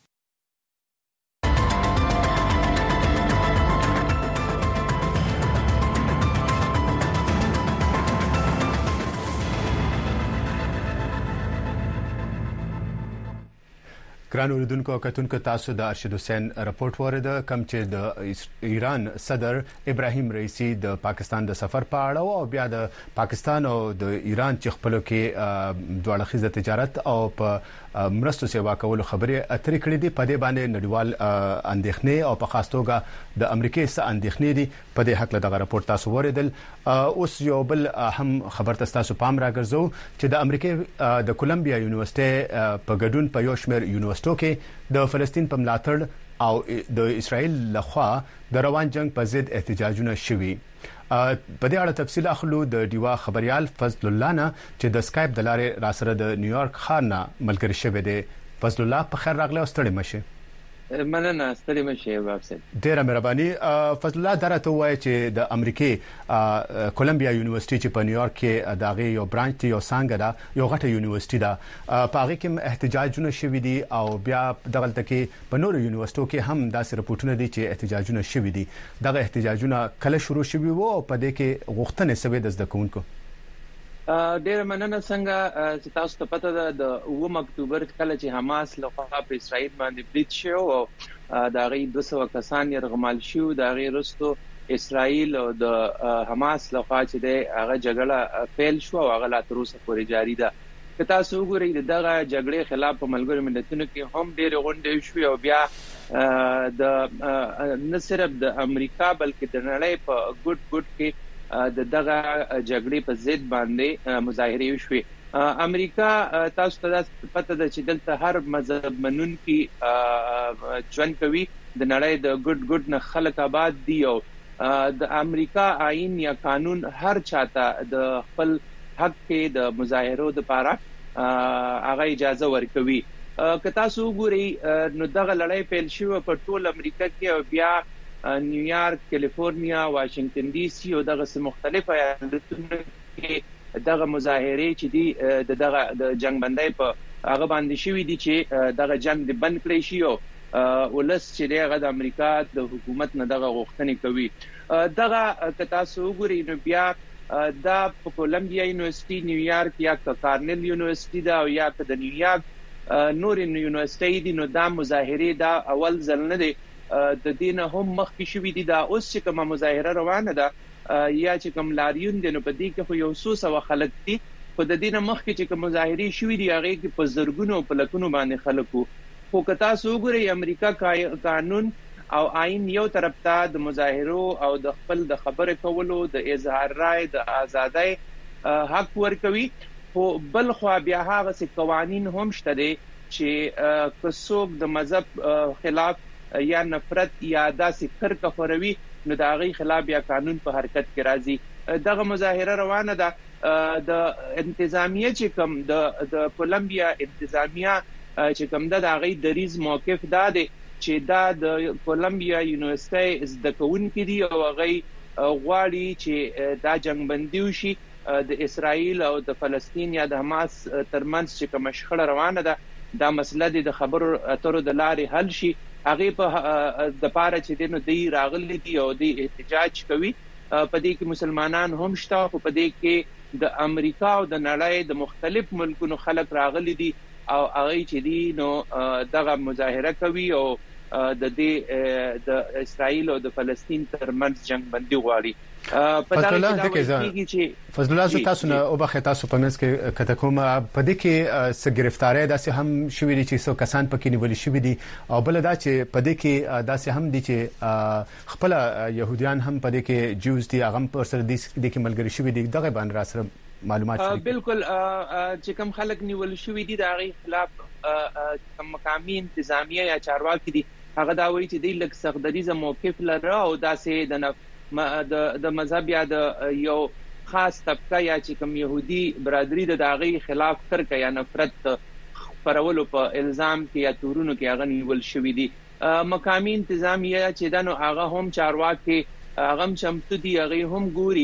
ګران اوریدونکو او کتونکو تاسو د ارشد حسین رپورت ورده کم چې د ایران صدر ابراهیم رئیسی د پاکستان د سفر په اړه او بیا د پاکستان او د ایران چې خپلو کې دوه اړخیزه تجارت او په مرستو سیوا کولو خبرې اترې کړې دي. په دې باندې نړیوال اندېښنې او په خاص توګه د امریکای څخه اندېښنې دي. په دې حق له دغه رپورت تاسو وریدل. اوس یو بل هم خبر تاسو پام راګرځو چې د امریکای د کولمبیا یونیورسيټي په ګډون په یو شمېر یونیورسيټي کې د فلسطین په ملاتړ او د اسرائیل لخوا د روان جنگ په ضد احتجاجونه شوي. په دې اړه تفصیل اخلو د ډیوا خبريال فضل الله نه چې د سکایپ د لارې راسره د نیویارک ښار نه ملګری شوی دی. فضل الله په خیر راغلی او ستړي مشه. مننه، ستړي مشه وابسه. ډیره مهرباني. فضل الله درته وایي چې د امریکای کولمبیا یونیورسيټي چې په نیویارک کې دغه یو برانچ دی، یو څنګه ده، یو غټه یونیورسيټي ده، په هغه کې احتجاجونه شوي دي او بیا دغلته کې په نورو یونیورسيټو کې هم داسې رپورټونه دي چې احتجاجونه شوي دي. دغه احتجاجونه کله شروع شوي وو او په دې کې غوښتنې سوي د زده کوونکو؟ ډېر مننه. څنګه چې تاسو ته پته ده د 9 اکتوبر کله چې حماس له خوا په اسرائیل باندې برید شو او دا غي 200 کسان يرغمال شو، دا غي رستو اسرائیل او د حماس له خوا چې د هغه جګړه فیل شو او هغه لا تر اوسه پورې جاری ده. کتا سو ګوري دغه جګړې خلاف په ملګرو ملتونو کې هم ډېر غونډې شوې او بیا د نه صرف د امریکا بلکې د نړۍ په ګډ کې دغه جګړې په ضد باندې مظاهره شوې. امریکا تاسو ته پته ده چې دلته هر مذهب منونکي ژوند کوي، د نړۍ د ګډ نه خلک آباد دي او د امریکا آئین یا قانون هر چاته د خپل حق کې د مظاهرو لپاره هغه اجازه ورکوي. که تاسو وګورئ نو دغه لړۍ پیل شوه په ټول امریکا کې او بیا نیویارک، کالیفورنیا، واشنگټن ډي سي او دغه مختلف ایالتونو کې دغه مظاهره چې دي دغه د جنگ بندۍ په هغه باندې شوې دي چې دغه جنگ د بند کړی شي او ولس چې دغه د امریکا د حکومت نه دغه غوښتنې کوي. دغه که تاسو وګورئ نو بیا دا په کولمبیا یونیورسيټي، نیویارک یا کارنل یونیورسيټي دا او یا د نیویارک نور یونیورسيټي دي، نو دا مظاهره دا اول ځل نه دي، د دین هم مخکې شوې دي. دا اوس چې کومه مظاهره روانه ده یا چې کوم لاریون دي نو په دې کې خو یو څو خلک دي، خو د دین مخکې چې کوم مظاهره شوې دي هغه کې په زرګونو په لکونو باندې خلکو. خو که تاسو وګورئ امریکا قانون او آئین یو طرف ته د مظاهرو او د خپل د خبرې کولو، د اظهار رائے، د ازادۍ حق ورکوي، خو بل خو بیا هغه څه قوانین هم شته دي چې کڅوګ د مذهب خلاف یا نفرت یا داسې کرکه خوروي نو د هغې خلاف بیا قانون په حرکت کې راځي. دغه مظاهره روانه ده. د انتظامیه چې کوم د کولمبیا انتظامیه چې کوم د هغې دریز موقف دا دی چې دا د کولمبیا یونیورسيټي زده کوونکي دي او هغې غواړي چې دا جنگ بندي وشي، د اسرائیل او د فلسطین یا د حماس ترمنځ چې کومه شخړه روانه ده دا مسله د خبرو اترو د لارې حل شي. هغه په د پاره چې د دوی راغلي دي او د احتجاج کوي. په دې کې مسلمانان هم شته، خو په دې کې د امریکا او د نړۍ د مختلف ملکونو خلک راغلي دي او هغه چې دي نو دغه مظاهره کوي او د اسرائیل او د فلسطین ترمنځ جنگ بندي غواړي. فضل الله تاسو نه او بخې تاسو په منځ کې کته کوم په دې کې څه گرفتاری داسې هم شوې دي چې څو کسان پکې نیول شوي دي او بل دا چې په دې کې داسې هم دي چې خپل يهوديان هم په دې کې جوز دي هغه پر سر دي کې ملګری شوي دي. دغه باندې را سره معلومات شي. بالکل چې کوم خلک نیول شوي دي د هغې خلاف کوم مقامي انتظامیه یا چارواکي دي هغه دا وایي چې دوی لږ سختدریزه موقف لري او داسې د مذهب یا د یو خاص طبقه یا چې کوم يهودي برادری د هغې خلاف کرکه یا نفرت خپرولو په الزام کې یا تورونو کې هغه نیول شوي دي. مقامي انتظامیه چې دا نو هغه هم چارواکي هغه هم چمتو دي، هغه هم ګوري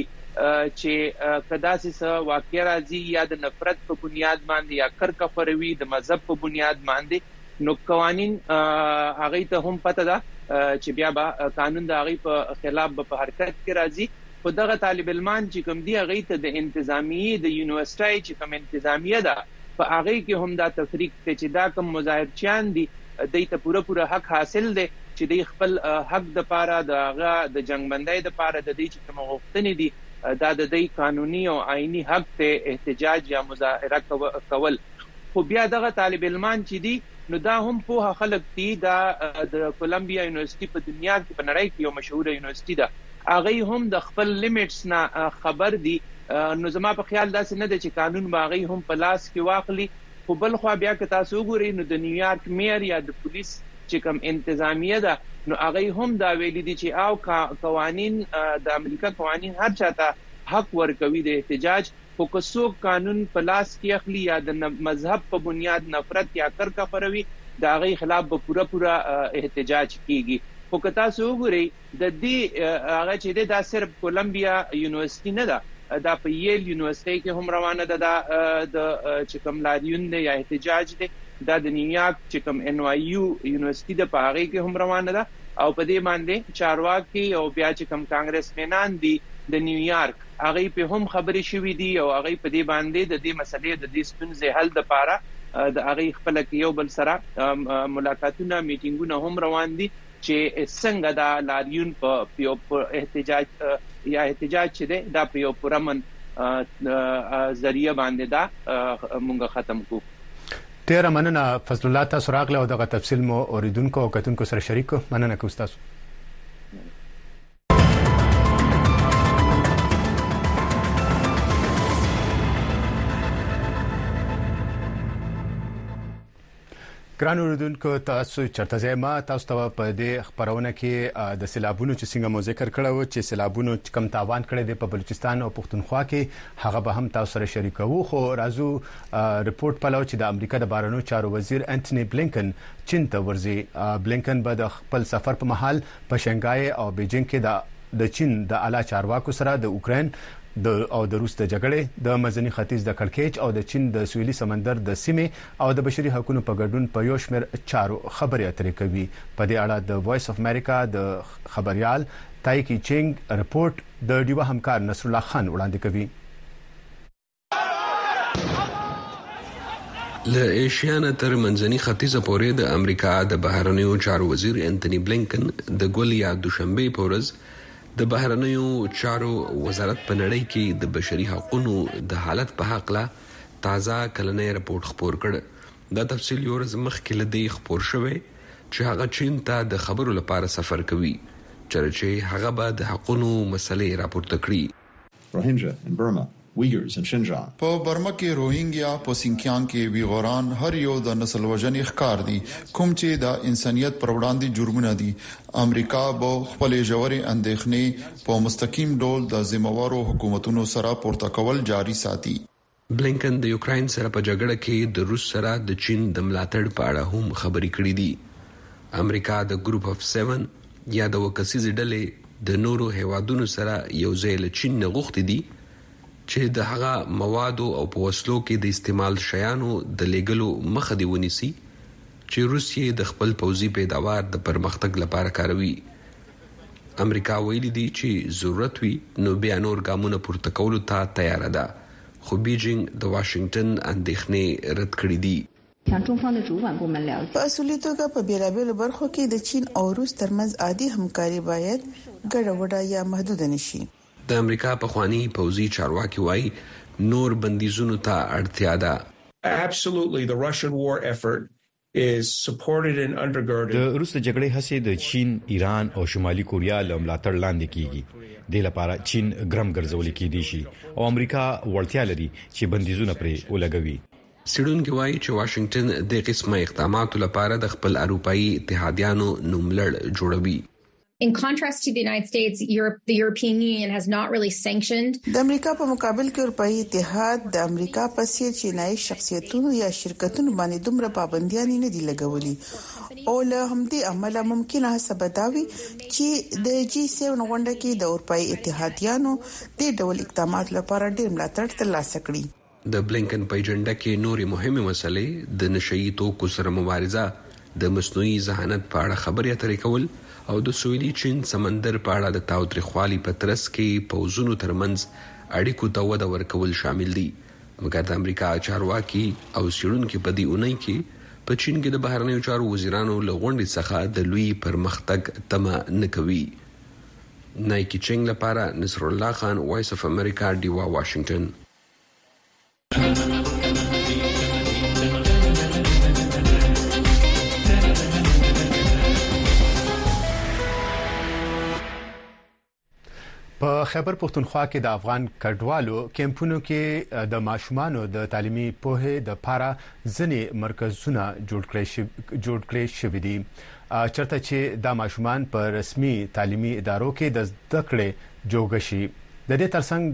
چې کداسې څه واقع راځي یا د نفرت په بنیاد باندې یا کرکه خپروي د مذهب په بنیاد باندې نو قوانین هغه ته هم پته ده چې بیا به قانون د هغې په خلاف په حرکت کې راځي. خو دغه طالب علمان چې کوم دي هغې ته د انتظامیې د یونیورسيټي چې کوم انتظامیه ده په هغې کې هم دا تفریق دی چې دا کوم مظاهرچیان دي دوی ته پوره حق حاصل دی چې دوی خپل حق دپاره د هغه د جنګ بندۍ دپاره د دوی چې کوم غوښتنې دي دا د دوی قانوني او آئینی حق ته احتجاج یا مظاهره کول. خو بیا دغه طالب علمان چې دي نو دا هم په خلک دي دا د کولمبیا یونیورسيټي په دنیا کې په نړۍ کې یو مشهوره یونیورسيټي ده، هغه هم د خپل لیمټس نه خبر دي. نو زما په خیال داسې نه ده چې قانون به هغه هم په لاس کې واخلي. خو بل خو بیا که تاسو وګورئ نو د نیویارک میر یا د پولیس چې کوم انتظامیه ده نو هغه هم دا ویلي دي چې او قوانین د امریکا قوانین هر چاته حق ورکوي د احتجاج، خو که څوک قانون په لاس کې اخلي یا د مذهب په بنیاد نفرت یا کرکه خپروي د هغې خلاف به پوره احتجاج کیږي. خو که تاسو وګورئ د دې هغه چې دی دا صرف کولمبیا یونیورسيټي نه ده، دا په ییل یونیورسيټي کې هم روانه ده. د چې کوم لاریون دی یا احتجاج دی دا د نیویارک چې کوم NYU یونیورسيټي ده په هغې کې هم روانه ده او په دې باندې چارواکي او بیا چې کوم کانګرسمنان دي د نیویارک هغه په هم خبرې شوې دي او هغه په دې باندې د دې مسلې د دې ستونزې حل لپاره د هغه خپل یو بل سره ملاقاتونه میټینګونه هم روان دي چې څنګه دا لاریون په احتجاج چې ده دا په یو پرمن ذریعہ باندې دا مونږ ختم کو. ډیر مننه فضل الله، تاسو راغله او دغه تفصیل مو اوریدونکو او کتونکو سره شریک کړ. مننه کوم تاسو. ګران اوریدونکو، تاسو چرته ځای ما تاسو ته په دې خبرونه کې د سیلابونو چې څنګه مو ذکر کړو چې سیلابونو کم تاوان کړی دی په بلوچستان او پښتونخوا کې، هغه به هم تاسو سره شریکو. خو راځو ریپورت پلو چې د امریکا د بهرنیو چارو وزیر انټونی بلینکن چین ته ورځي. بلینکن به د خپل سفر په مهال په شنګای او بیجینګ کې د چین د اعلی چارواکو سره د اوکرين او د روس د جګړې، د مزنی ختیځ د کړکېچ او د چین د سویلي سمندر د سیمې او د بشري حقوقو په ګډون په یو شمېر چارو خبرې اترې کوي. په دې اړه د وایس اف امریکا د خبريال تایکی چینګ ریپورت د ډیوا همکار نصر الله خان وړاندې کوي. له ایشیا تر منځني ختیځ پورې د امریکا د بهرنیو چارو وزیر انټونی بلینکن د ګول یا دوشنبه په ورځ د بهرنیو چارو وزارت په نړۍ کې د بشري حقوقو د حالت په حق لا تازه کلنې رپورت خپور کړ. دا تفصیل یو ورځ مخکې لدی خپور شوی چې هغه چین ته د خبرو لپاره سفر کوي چې هغه به د حقوقو مسلې راپورته کړي. روهینجا in Burma, Uyghurs in Xinjiang. په برما کې روهینګیا په سینکیان کې ویغوران هر یو د نسل وژنې ښکار دي کوم چې د انسانيت پر وړاندې جرمونه دي. امریکا به خپل ژورې اندېښنې په مستقیم ډول د ذمہوارو حکومتونو سره پورته کول جاري ساتي. بلینکن د یوکرين سره په جګړه کې د روس سره د چین د ملاتړ په اړه هم خبرې کړې دي. امریکا د ګروپ اف 7 یا د وکسیز ډلې د نورو هیوادونو سره یو ځای له چین نه غوښتي دي چې د هغه موادو او په وسلو کې د استعمال شیانو د لیګلو مخه دی ونیسي چې روسیې د خپل پوځي پیداوار د پرمختګ لپاره کاروي. امریکا ویلي دی چې ضرورت وي نو بیا نور ګامونه پورته کولو ته تیار ده، خو بیجینګ د واشنگټن اندېښنې رد کړې دي. په اصولي توګه په بیلابیلو برخو کې د چین او روس ترمنځ عادي همکاري باید ګډه وډه یا محدود نشي. د امریکا په خواني پوځي چارواکي وایي نور بندیزونو ته اړتیا ده. Absolutely, the Russian war effort is supported and undergirded. د روس جګړې هڅې د چین، ایران او شمالي کوریا له ملاتړ لاندې کیږي. د لپاره چین ګرم ګرځول کېدی شي او امریکا وړتیا لري چې بندیزونه پرې ولګوي. سیډونکي وایي چې واشنگټن د قسمه اقداماتو لپاره د خپل اروپאי اتحادیانو نوملړ جوړوي. In contrast to the United States, the European Union has not really sanctioned. د امریکا په مقابل کې اروپאי اتحاد د امریکا په څیر چینایي شخصیتونو یا شرکتونو باندې دومره پابندیاں نه دي لګولي او له همدې عمله ممکنه حساب داوي چې د G7 غونډه کې د اروپאי اتحادیانو د ډول اقدامات لپاره ډېر ملاتړ ترلاسه کړي. د بلینکن په اجنډا کې نورې مهمه مسلې د نشئی توکو سره مبارزه، د مصنوعي ذهانت په اړه خبرې اترې کول او د سویلي چین سمندر په اړه د تاوتریخوالي په ترڅ کې پوځونو ترمنځ اړیکو ته وده ورکول شامل دي. مګر د امریکا چارواکي او سیډونکي په دې اونۍ کې په چین کې د بهرنیو چارو وزیرانو له غونډې څخه د لوی پرمختګ تمه نه کوي. نایکی چینګ لپاره نصر الله خان، وایس اف امریکا، ډیوا، واشنگټن. په خیبر پښتونخوا کې د افغان کډوالو کیمپونو کې د ماشومانو د تعلیمي پوهې د لپاره ځینې مرکزونه جوړ کړي شوي دي، چرته چې د ماشومان په رسمي تعلیمي ادارو کې د زده کړې جوګه شي. د دې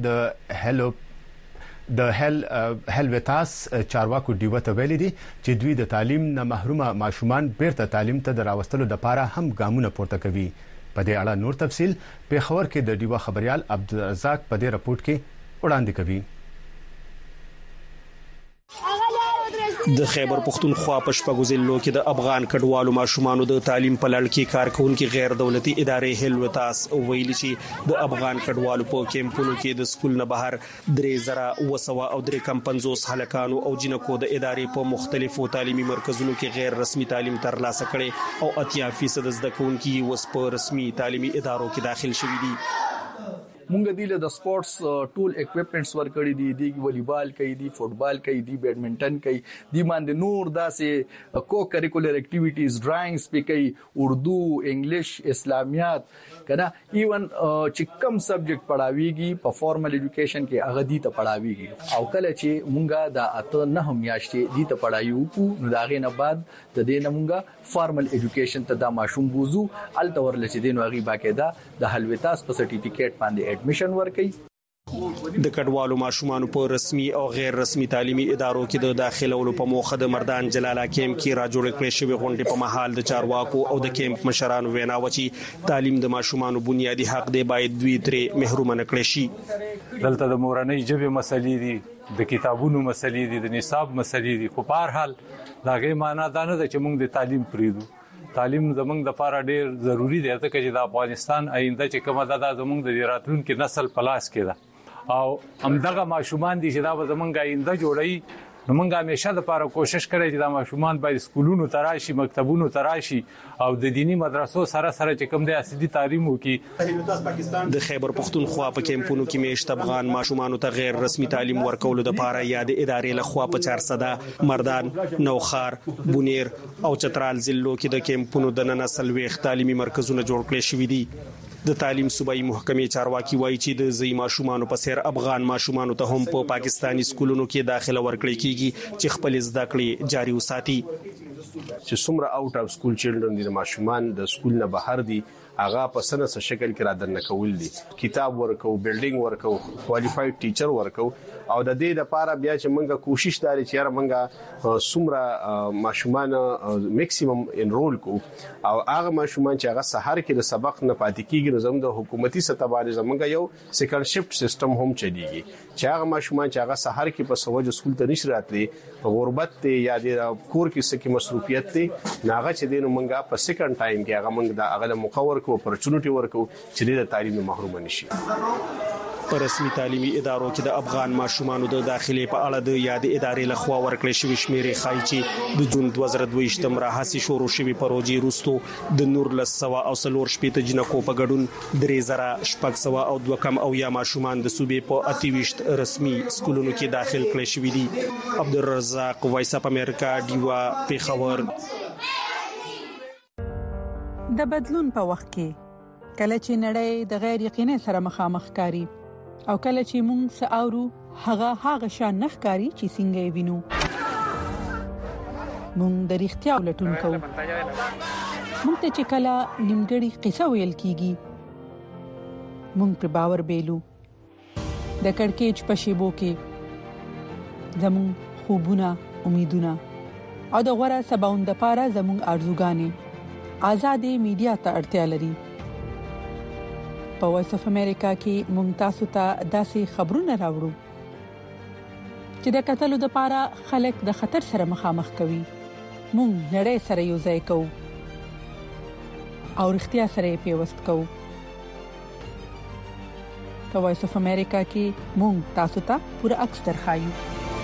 ترڅنګ د هلوتاس چارواکو ډیوه ته ویلي دي چې دوی د تعلیم نه محرومه ماشومان بیرته تعلیم ته دراوستلو لپاره هم ګامونه پورته کوي. په دې اړه نور تفصيل پیښور کې د ډیوا خبريال عبدالرزاق په دې راپورټ کې وړاندې کوي. د خیبر پښتونخوا په شپږو ضلعو کې د افغان کډوالو ماشومانو د تعلیم په لړ کې کارکونکو غیر دولتي ادارې هلوتاس ویلي چې د افغان کډوالو په کیمپونو کې د سکول نه بهر 3053 هلکانو او جنکو د ادارې په مختلفو تعلیمي مرکزونو کې غیر رسمي تعلیم ترلاسه کړي او 80% زده کوونکي اوس په رسمي تعلیمي ادارو کې داخل شوي دي. مونږ دی له سپورتس ټول اکوپمنټس ورکړي دي والیبال کوي دي فوتبال کوي دي بیډمنټن کوي دي باندې نور داسې کو کریکولر اکټیویټیز ډرایینګز پې کوي اردو انګلیش اسلامیات کنه ایون چې کم سبجیکټ پڑھاويږي په فارمل ایجوکیشن کې هغه دي ته پڑھاويږي او کله چې مونږه د اته نه هم میاشتې دي ته پڑھایو کو نو داغه نه بعد د دې نه مونږه فارمل ایجوکیشن ته د ماشوم بوزو التور لچې دین واغي باقاعده د حلوتاس په سرټیفیکیټ باندې اډمیشن ورکړي د کډوالو ماشومان په رسمي او غیر رسمي تعلیمي ادارو کې د داخلولو په موخه د مردان جلاله کیمپ کې راجوړ کړی شوی غونډې په محل د چارواکو او د کیمپ مشرانو وینا وچی تعلیم د ماشومان بنیادی حق دی باید دوی ترې محروم نه کړي شي دلته د مورنۍ ژبې مسلې دي د کتابونو مسلې دي د نصاب مسلې دي خو په هر حال داغه معنا دا نه ده چې موږ د تعلیم پریدو تعلیم زمونږ د لپاره ډیر ضروری دی ځکه چې د افغانستان آینده چې کومه ده زمونږ د راتلونکي نسل پلاس کې ده او همدغه ماشومان دي چې دا زمونږ آینده جوړي نو موږ همیشه د لپاره کوشش کړی چې دا ماشومان باید سکولونو ته راشي مکتبونو ته راشي او د دینی مدرسو سره چې کوم د اساسي تعلیم وکړي د خیبر پختونخوا په کیمپونو کې میشت افغان ماشومان ته غیر رسمي تعلیم ورکول د لپاره یاد ادارې لخوا په 400 مردان نوخار بونیر او چترال ضلعو کې د کیمپونو د نسل ویخ تعلیمي مرکزونه جوړ کړي شوي دي د تعلیم صوبایي محکمې چارواکي وایي چې د زی ماشومان په سیر افغان ماشومان ته هم په پاکستانی سکولونو کې داخله ورکړي کیږي چې خپل زده کړې جاري وساتي چې څومره اوټ اف سکول چیلډرن دي ماشومان د سکول نه بهر دي هغه په سنس شکل کې را درنه کول دي کتاب ورکو بلډینګ ورکو کوالیفاید ټیچر ورکو او د دې لپاره بیا چې موږ کوشش داري چې موږ څومره ماشومان میکسیمم انرول کو او هغه ماشومان چې هغه سحر کې د سبق نه پاتې کیږي نو زموږ د حکومتي سطح باندې زموږ یو سیکنډ شفت سیستم هم چلیږي چې هغه ماشومان چې هغه سحر کې په سوج سکول ته نشي راتلي غربت ته یا د کور کې سکه مصروفیت ته ناغه چې دینو موږ په سیکنډ ټایم کې هغه موږ د هغه مقور کو اپورچونټی ورکو چې د تعلیم محروم نشي په رسمي تعلیمي ادارو کې د افغان ماشومان د داخلي په اړه د یاد ادارې لخوا ورکړل شوی شمیرې خای چې د جون 2022 راهسي شروع شوی پروژې روستو د نور لسوا او سلور شپې جنکو په ګډون 3000 او 2 کم او یا ماشومان د صوبې په 28 رسمي سکولونو کې داخل کړي شوی دي عبدالرزاق وایس اپ امریکا دیوا پیښور د بدلون په وخت کې کله چې نړۍ د غیر یقیني سره مخامخ کاری او کله چې موږ ساورو هغه شان نخکاری چې څنګه وینو موږ د اړتیا ولټون کوو موږ ته چې کله نیمګړی قصه ویل کیږي موږ پر باور بیلو د کڑکېچ په شیبو کې زموږ خوبونه امیدونه او د غوړه سباوند لپاره زموږ ارزوګانې آزادې میډیا ته اړتیا لري په وایس اف امریکا کې ممتاز ته داسې خبرونه راوړو چې د قتل د لپاره خلک د خطر سره مخامخ کوي مونږ نړۍ سره یو ځای کوو او اړتیا سره پیوست کوو په وایس اف امریکا کې مونږ تاسو ته پوره عکس درخایو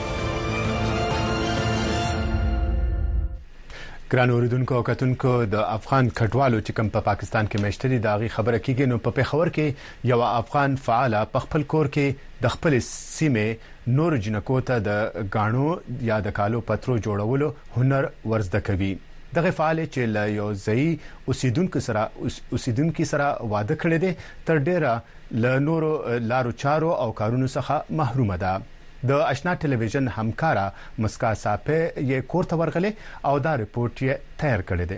ګران اوریدونکو او کتونکو د افغان کډوالو چې کوم په پاکستان کې مشتري داغي خبره کیږي نو په پیښور کې یو افغان فعال په خپل کور کې د خپل سیمه نور جنکو ته د غاڼو یا د کالو پترو جوړولو هنر ورزده کوي دغه فعال چې له یو ځای اوسیدونکو سره واده کړی دی تر ډیره له نورو لارو چارو او کارونو څخه محروم ده د آشنا ټلویزیون همکارا مسکا صاحب یې کورته ورغله او دا ریپورت یې تیار کړی دی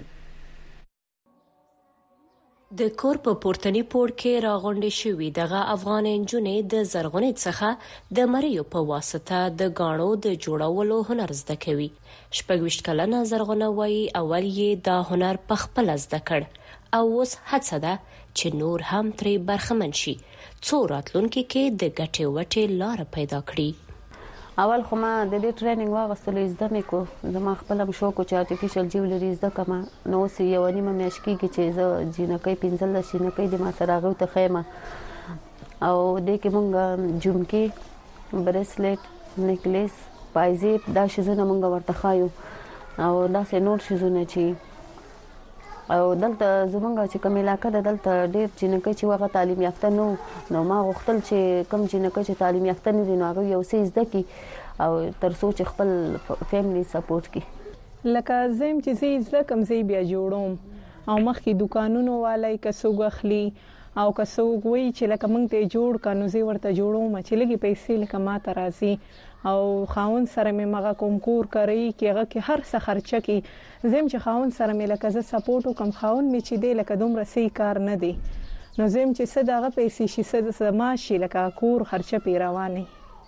د کور په پورتنی پور کې راغونډې شوې دغه افغان انجونې د زرغونې څخه د مریو په واسطه د غاڼو د جوړولو هنر زده کوي 28 کلنه زرغونه وایي اول یې دا هنر په خپل زده کړ او اوس هڅه ده چې نور هم ترې برخمن شي څو راتلونکي کې د ګټې وټې لار پیدا کړي اول خو ما د دې ټریننګ واغستلې زده مې کو زما خپل هم شوق چې آرټیفیشل جیولری زده کما نو سې یو نیمه میاشت کې چې زه جنکې پنځل شینکې د ما سره غو ته خیمه او د کې مونږ جمکي بریسلټ نیکلیس پایزیب دا شیزونه مونږ ورته خایو او دا سه نور شیزونه چې او دلته زمونږ چې کوم علاقه ده دلته ډېر جنکۍ چې وغه تعلیم یافته نو ما غوښتل چې کوم جنکۍ چې تعلیم یافته نه دي نو هغه یو څه زده کړي او تر څو چې خپل فیملی سپورټ کړي. لکه زم چې زه زده کوم زی بیا جوړوم او مخکې دکانونو والای کسو غخلی او کسو وی چې لکه مونږ ته جوړ کانو زی ورته جوړوم چې لګي پیسې لکه ما ته راځي او خاون سره مې مغه کومکور کوي کېغه کې هر څه خرچه کی زم چې خاون سره مې لکه ز سپورټ کوم خاون مې چې دی لکه دومره سي کار نه دی نو زم چې صدقه پیسې شي صدقه ماشي لکه کور خرچه پیروانه.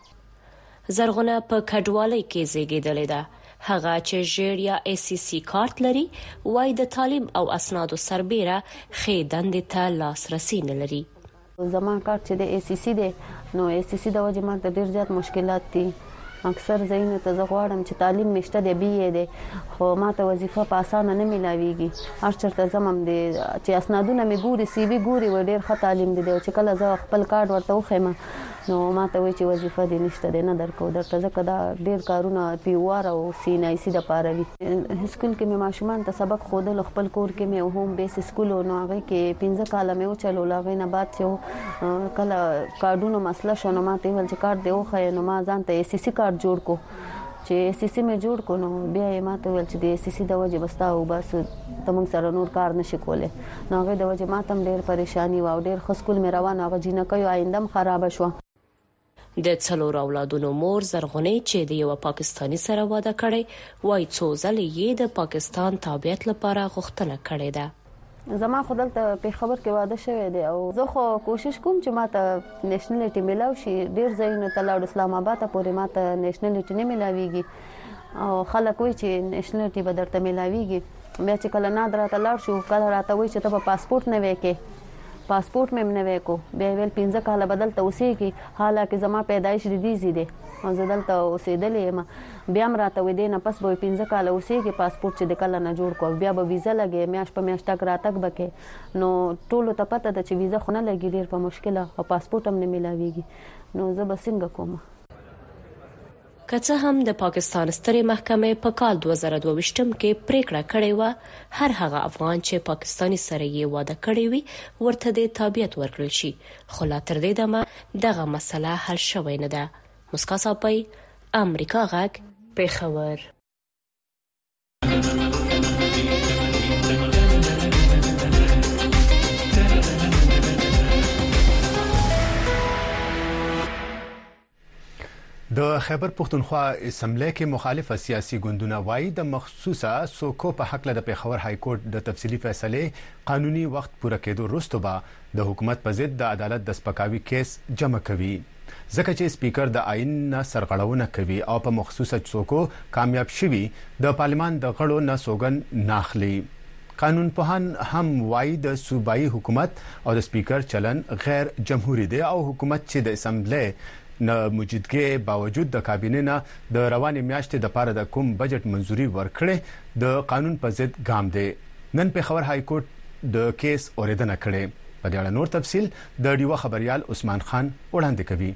زرغونه په کډوالۍ کې زیږیدلې ده هغه چې ژیر یا ACC کارت لري وای د تعلیم او اسنادو سربېره خې دندې ته لاسرسي نه لري. زما کارت چې د ACC دی نو ACC د وجه ما ته ډیر زیات مشکلات دي. اکثر زینو ته زه غواړم چې تعلیم مشته دی BA دی خو ما ته وظیفه په اسانه نه ملاويږي هر چرته زمم دي چې اسنادونه مې ګوري CV ګوري و ډیر ښه تعلیم دی چې کله زه خپل کارت ورته وخم نو ما ته وی چې وظیفه دي نشته دی نه درکو درته ځکه دا ډیر کارونه POR او CNIC د پاره وي. سکول کې مې ماشومان ته سبق خودل خپل کور کې مې هوم بیس سکول نو هغه کې 15 کال مې وچلو لاغې نه بعد چې کله کارډونو مسله شونه ما ته ول چې کارت دی وخه نو ما ځان ته ACC کارت جوړ کو چې ACC مې جوړ کو نو بیا یې ما ته ول چې د ACC د وجه بستاو بس تمون سره نور کار نشي کوله نو هغه د وجه ما تم ډیر پریشانی و او ډیر خسکول مې روان هغه جنکې آیندم خراب شو. د څلور اولادونو مور زرغونې چې د یو پاکستانی سره واده کړي وای څو ځلې یې د پاکستان تابعیت لپاره غوښتنه کړې ده. زما خپل ته په خبر کې واده شوی دی او زه خو کوشش کوم چې ماته نېشنلټي ملاوي شي ډیر ځایونه ته لاړ اسلام آباد ته پورې ماته نېشنلټي نه ملاويږي او خلک وایي چې نېشنلټي به درته ملاويږي بیا چې کله نادر ته لاړ شو کله راته وایي چې ته په پاسپورت نه وکې پاسپورت مې نه وکړو بیا ویل 15 کال بدل ته اوسېږي حالکه زما پیدایش د دې زیده او زه دلته اوسېدلې ما بیا راته وې نه پس به 15 کال اوسېږي پاسپورت چې د کله نه جوړ کو بیا به ویزا لګي میاش په میاش تک راتک بکې نو ټولو ته پته ده چې ویزا خو نه لګي ډیر په مشکله او پاسپورت هم نه ملاويږي نو زه به څنګه کوم. که هم د پاکستان سترې محکمې په کال 2022 کې پریکړه کړې و هر هغه افغان چې پاکستانی سره یې واده کړی وي ورته د تابعیت ورکړل شي خو لا تر دې دمه دغه مسله حل شوې نه ده. مسکا صاحب امریکا غږ پیښور. د خیبر پختونخوا اسمبلی کې مخالف سیاسي ګوندونه وایي د مخصوصه سوکو په حق له پیښور های کورټ د تفصیلی فیصله قانوني وخت پوره کېدو وروسته به د حکومت په ضد د عدالت د سپکاوي کیس جمع کوي ځکه چې سپیکر د آئین نه سرغړونه کوي او په مخصوصه سوکو کامیاب شوي د پارلمان د غړو نه سوګن ناخلي. قانون پوهان هم وایي د صوبایي حکومت او د سپیکر چلن غیر جمهوریت دی او حکومت چې د اسمبلی نه موجودګي باوجود د کابینه نه د روانې میاشتې د پاره د کوم بجټ منزوري ورکړي د قانون په ضد ګام دی. نن پیښور های کورټ د کیس اوریدنه کړې. په دې اړه نور تفصيل د ډیوه خبريال عثمان خان وړاندې کوي.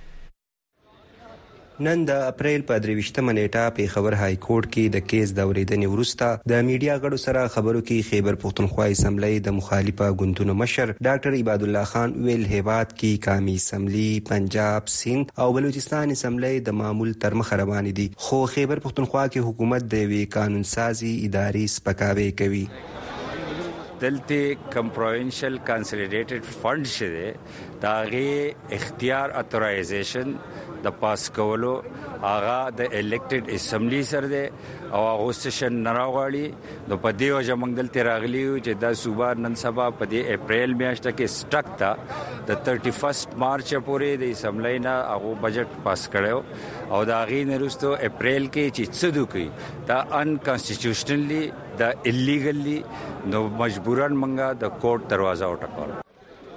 نن د اپریل په 23مه نیټه پیښور های کورټ کې د کیس د اوریدنې وروسته د میډیا غړو سره خبرو کې خیبر پختونخوا اسمبلی د مخالفه ګوندونو مشر ډاکټر عباد الله خان ویل هیواد کې قومي اسمبلی پنجاب سند او بلوچستان اسمبلی د معمول تر مخ روان دي خو خیبر پختونخوا کې حکومت د وی قانون سازي اداري سپکاوي کوي. دلته کمپروینشل کنسولیډیټډ فند شته داغه اختیار اتورایزیشن د پاس کولو هغه د الیکټډ اسمبلی سره ده او هغه سیشن نراغړي نو په دې وجه موږ دلته راغلی چې د صوبا نن سبا په دې اپریل میاشت کې سټک تا د 31 مارچ پورې د اسمبلی نه هغه بجټ پاس کړو او دا غي نرستو اپریل کې چې څه دوی دا ان کانسټیټیوشنلی دا الیګلی نو مجبورن موږ د کورټ دروازه وټکول.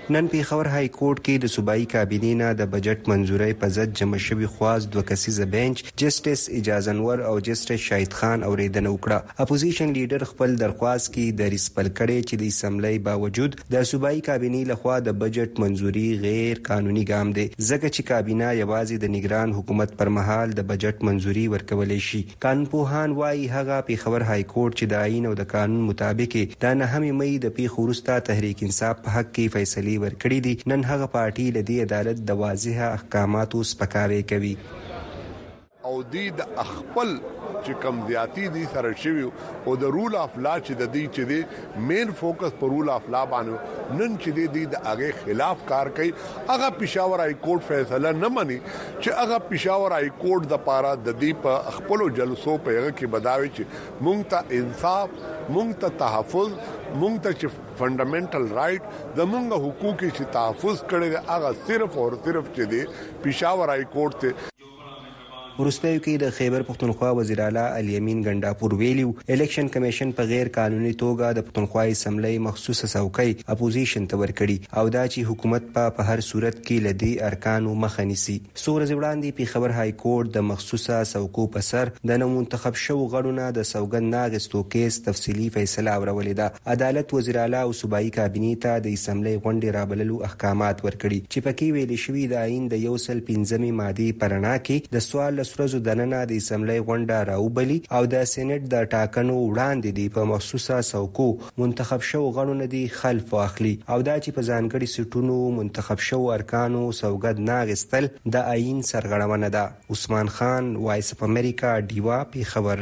نن پیښور های کورټ کې د صوبایي کابینې نه د بجټ منزوري په ضد جمع شوی خواست دوه کسیزه بنچ جسټس اجازه انور او جسټس شاهد خان اوریدنه وکړه. اپوزیشن لیډر خپل درخواست کې د ریسپل کړي چې د اسمبلی باوجود د صوبایي کابینې لخوا د بجټ منزوري غیر قانوني ګام دی ځکه چې کابینه یوازې د نگران حکومت پر مهال د بجټ منزوري ورکولې شي. قانونپوهان وايي هغه پیښور های کورټ چې د آئین او د قانون مطابق د 9 مې د پیښو وروسته تحریک انصاف په حق کې فیصله ورکړې دي نن هغه پارټي لدی عدالت د واضحه احکاماتو سپکاوی کوي او د خپل چې کم زیاتی دي سره شوی او د رول اف لا چې د دې چې د مین فوکس پر رول اف لا باندې نن چې د هغه خلاف کار کوي. هغه پېښور های کورټ فیصله نه مني چې هغه پېښور های کورټ د پاره د دې په خپل جلسو په هغه کې بداوي چې مونږ ته انصاف مونږ ته تحفظ مونږ ته چې فندامنټل رائټ د مونږ حقوق چې تحفظ کړي هغه صرف او صرف چې د پېښور های کورټ ته. وروستیو کې د خیبر پختونخوا وزیر اعلی الیمین ګنڈاپور ویلیو الیکشن کمیشن په غیر قانوني توګه د پختونخوا اسمبلی مخصوصه څوکۍ اپوزیشن ته ورکړي او دا چې حکومت په هر صورت کې لدی ارکانو مخه نیسي. څو ورځې وړاندې پیښور های کورټ د مخصوصه څوکو په سر د نو منتخب شو غړو د سوګند ناغستو کیس تفصیلی فیصله اورولې ده. عدالت وزیر اعلی او صوبایي کابینې ته د اسمبلی غونډې رابللو احکامات ورکړي چې پکې ویل شوی د آئین د 115 ماده پرنا کې د سوال سرزو دننه د اسمبلی غونډه راوبلی او د سېنات د ټاکنو وړاندې دی په مخصوصه څوکو منتخب شو غړو نه دی خلف واخلي او دا چې په ځانګړي سټونو منتخب شو ارکانو سوګند ناغستل د آئین سرغړونه ده. عثمان خان وایس اف امریکا دیوا پیښور.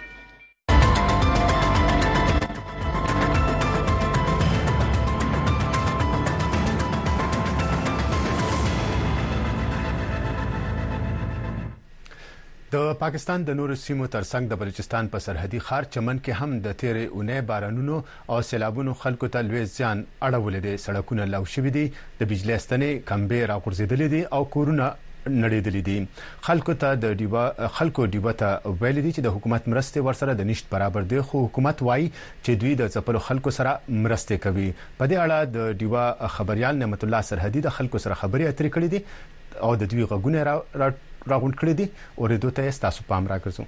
د پاکستان د نورو سیمو ترڅنګ د بلوچستان په سرحدي ښار چمن کې هم د تیرې اونۍ بارانونو او سیلابونو خلکو ته لوی زیان اړولې دي. سړکونه لو شوي دي، د بجلی ستنې کمبې راغورځېدلې دي او کورونه نړېدلې دي. خلکو ډیوه ته ویل دي چې د حکومت مرستې ورسره د نشټ برابر دي خو حکومت وایي چې دوی د ځپلو خلکو سره مرستې کوي. په دې اړه د ډیوه خبريال نعمت الله سرحدي د خلکو سره خبرې اترې کړې دي او د دوی غږونه راغونډ کړی دي او ردو ته تاسو پام راکړو.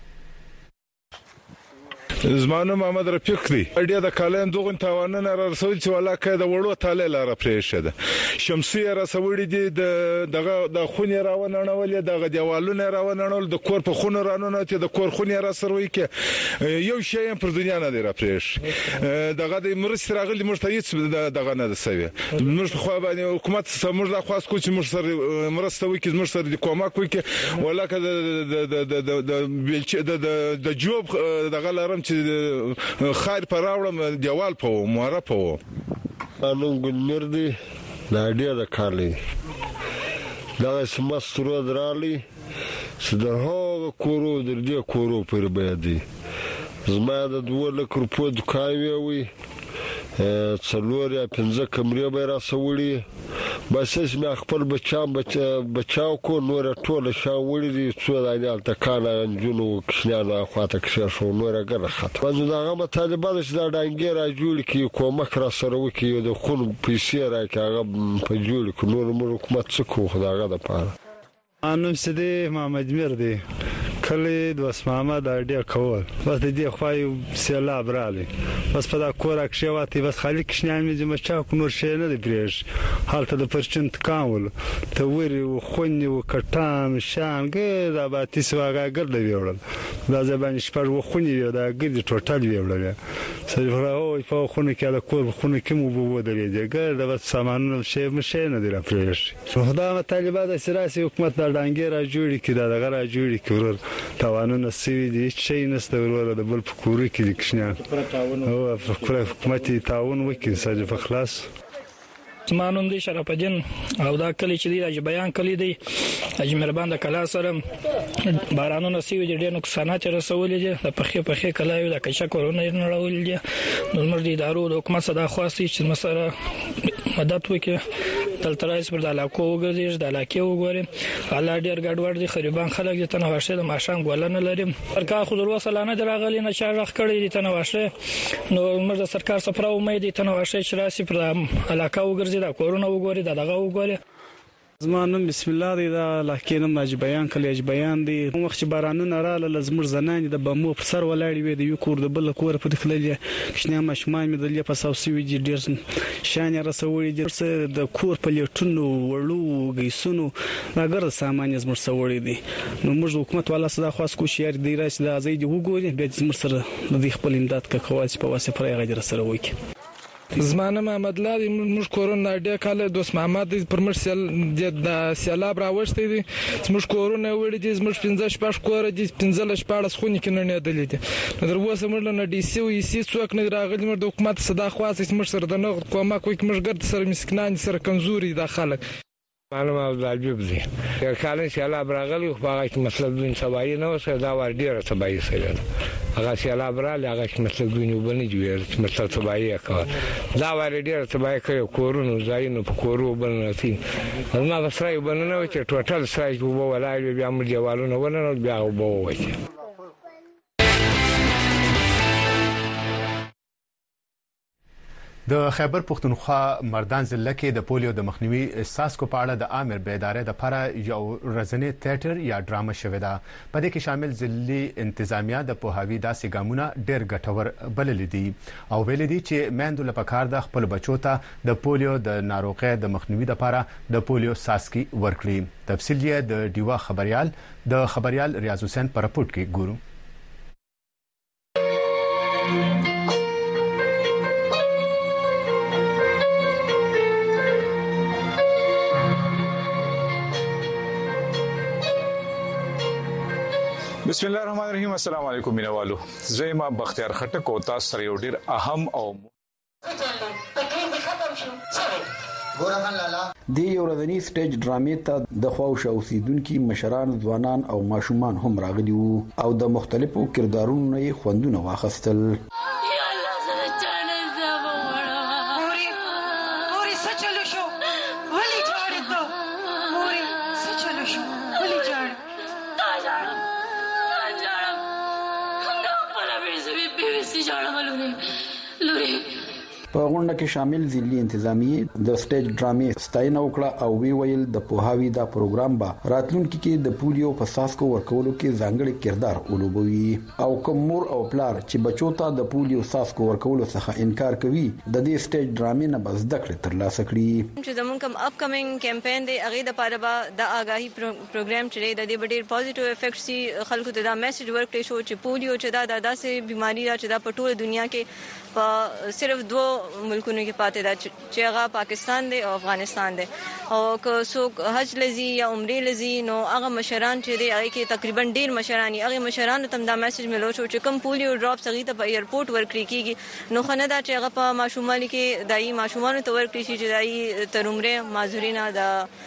زمانه محمد رفیق دی اړیا د کالین دوغن تاوانونه را رسول چې ولاکه د وړو تاله لار پرېښه ده شمسي را سوړي دي د خونې راونړولې د دیوالونو راونړول د کور په خونه رانونه ته د کور خونې را سروي کې یو شی پر دنیا نه دی را پرېښ دغه د مرستې راغلي مرتهیت دغه نه سوي موږ خو باندې حکومت سمور د خاص کوچ موږ سره مرسته وکړي موږ سره د کومک وکړي ولاکه د جوب دغه لارم خیر پر راوړم دیوال په ماره په انو ګلمر دی ناډیا د کارلې دا سمستر درالي سده هو کورو درځي کورو پر بيدي زما د 2 لک روپو دکان وی څلور یا 15 کمرې به را سوړي بس اسمه خپل بچاو کو نور ټول شاوړي دي څو دایال تکاله جنو کښنه خواته کښ شو نور غره خاطر وځو داغه طالبان چې دا ډانګي را جوړ کی کومک را سره وکي د خون پیسې را کاغه په جوړ کو نور حکومت څه کو خداغه د پاره انم سدي محمد میر دی کله د اسمامه د اړیا کول بس د دې خوای سیلاب رالی بس په دا کور اکشواتی بس خالي کښنان مې زما چا کو نور شي نه دی پرېش حالت د پرچنت کاول ته وری خونی و کټام شانګه دا باتی سواګه ګرد ویوړل دا زبان شپږ و خونی دا ګرد ټوټال ویوړل سره او په خونه کې د کور خونه کې مو بو درېږي ګرد بس سامانونه شي مشه نه دی پرېش خدای طالبان سیاسي حکومت د ډانګي را جوړی کړه دغه را جوړی کړل توانونه سوي دي چې نست ورور د بل پکوري کې کښنه او حکومت تعاون وکړي سره په خلاص زمانون دي شرف الدین او دا کلی چې دی بیان کلی دی اجمربان د کلا سره بارانونه سوي دي ډېر نقصانات رسولي دي د پخې کلاوي د کچا کورونه نړول دي نو موږ د ادارو د حکومت صدا خواسي چې مسره مدد وکړي تل ترایس پر د علاقو وګرځي د علاقې وګوري حالا ډیر ګډوډ دي خریبان خلک د تنواشه د ماشام ګولنه لري سرکار خو دلوا سلانه دراغلی نه شارخ کړی د تنواشه نو موږ د سرکار سفر امید د تنواشه شراسي پر علاقه وګرځي د کورونه وګوري دغه وګوري زمانم بسم الله دی دا لکهنم ناج بیان کلیج بیان دی وخت چې بارانونه رااله لزمر زنان د بمو پر سر ولاړی وي د یو کور د بل کور په دخللی کښنه مشمان مې د لې په ساوسی وی ډیر شان رسولې دي د کور په لټونو وړو گیسونو مګر سامان زمر سوړې دي نو موږ حکومت والا صدا خاص کو شهر دی راځي د ازید وګوري به زمر سره د خپل امداد کوي په واسه پر غیر سره وکی زمانه محمد الله موږ کورونه ډېر کال دوست محمد پرمرسل د سیلاب راوښتې دي موږ کورونه وړي دي موږ 15 شپږ کور دي 15 شپږ خونې کې نه دي دي در اوسه موږ نه ډي سي او سي څوک نه راغلي موږ د حکومت صدا خواص موږ سره د نغد کومه کوي موږ ګرد سره مسکینان سره کمزوري د خلک معلومه عبدالجب دي کله سیلاب راغلی خو هغه مطلب دین سبای نه وسه دا ور ډیره سبای سره هغه سیلاب راغلی هغه مطلب دین وبني جوړ مطلب سبای کا دا ور ډیره سبای کوي کورونو ځایونو په کورو بننتي ما بسرای بننه چې ټوټل سرای وبو ولای بیا موږ دیوالونه ونه بیا وبو وایي د خیبر پختونخوا مردان ضلع کې د پولیو د مخنیوي څاڅکو په اړه د عامر بیدارۍ لپاره یو ورځنی تیاتر یا ډرامه شوې ده په دې کې شامل ضلعي انتظامیه د پوهاوي داسې ګامونه ډېر ګټور بلل دي او ویل دي چې میندو لپاره کار د خپل بچو ته د پولیو د ناروغۍ د مخنیوي لپاره د پولیو څاڅکي ورکړي تفصیل یې د ډیوا خبريال ریاض حسین پر رپورت کې ګورو بسم الله الرحمن الرحیم السلام علیکم مینوالو زما بختیار خټک او تاسو سره یو ډیر اهم او د یو ورځنی سټیج ډرامې ته د خواوش اوسیدونکو مشران ځوانان او ماشومان هم راغلي وو او د مختلفو کردارونو یې خوندونه واخیستل په غونډه کې شامل ضلعي انتظامیه د سټیج ډرامې ستاینه وکړه او وی ویل د پوهاوی دا پروګرام به راتلونکي کې د پولیو په څاڅکو ورکولو کې ځانګړي کردار ولوبوي او کوم مور او پلار چې بچو ته د پولیو څاڅکو ورکولو څخه انکار کوي د دې سټیج ډرامې نه بس دکړه ترلاسه کړي چې زموږ کوم اپ کمینګ کمپاین دی هغه د پاره به د آگاهی پروګرام چې د دې ډېر پوزټیو افیکټس سي خلکو ته دا میسج ورکړي شو چې پولیو چې دا داسې بیماری ده چې دا په ټوله دنیا کې په صرف دوه ملکونو کې پاتې ده چې هغه پاکستان دی او افغانستان دی او که څوک حج لذي یا عمره لذي نو هغه مشران چې دی هغه کې تقریبا ډیر مشران هغه مشران ته دا میسج ملو شو چې کوم پولیو ډراپس هغه ته په ایرپورټ ورکړي کیږي نو خنه دا چې هغه په ماشومان کې دایي ماشومان ته ورکړي شي چې دایي تر عمره مازورینه دا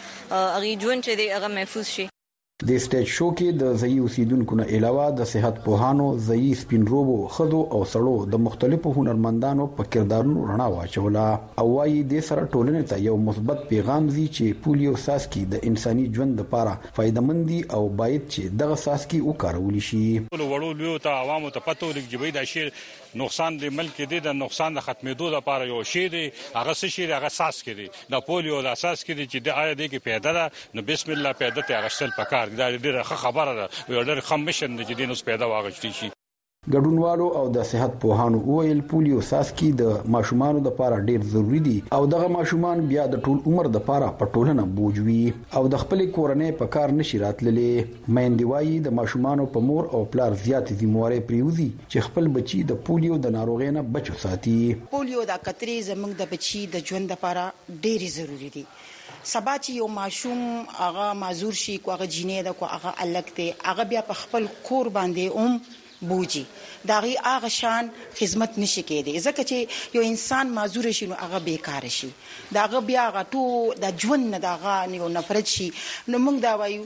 هغه ژوند چې دی هغه محفوظ شي د سټیج شو کې د ځای اوسیدونکو نه علاوه د صحت پوهانو ځای سپین روبو خدو او سړو د مختلفو هنرمندانو په کردارونو رڼا واچوله او وايي د سره ټولنې ته یو مثبت پیغام دی چې پولیو څاڅکي د انساني ژوند لپاره فائدمندي او باید چې دغه څاڅکي وکارول شي وړو لوی ته عوامو ته پته ولګي چې دا شی نقصان د ملک دی د نقصان د ختمېدو لپاره یو شی دی هغه څه شی هغه څاڅکي دی د پولیو د اساس کې دی چې د آیا دی کې پیدا ده نو بسم الله پیدا ته غشتل پکار دا ډیره خبره ده یو ډېر خمشن چې دینوس پیدا واغشتي شي ګډونوالو او د صحت پوهانو ویل پولیو څاڅکي د ماشومان لپاره ډیر ضروری دي او دغه ماشومان بیا د ټول عمر لپاره په ټولنه بوجوي او د خپل کورنۍ په کار نشي راتللې مېندې وايي د ماشومان په مور او پلار زیات ذمہواري پریوزي چې خپل بچي د پولیو د ناروغۍ نه بچو ساتي پولیو د کترې زموږ د بچي د ژوند لپاره ډیر ضروری دي سبا چې یو ماشوم هغه معذور شي کو هغه جینې ده کو هغه الګ ته هغه بیا په خپل کور باندې بوجي داغي هغه شان خدمت نشي کېدی ځکه چې یو انسان معذور شي نو هغه بیکار شي داغه بیا غټو د ژوند نه داغه نیو نفرت شي نو موږ دا وایو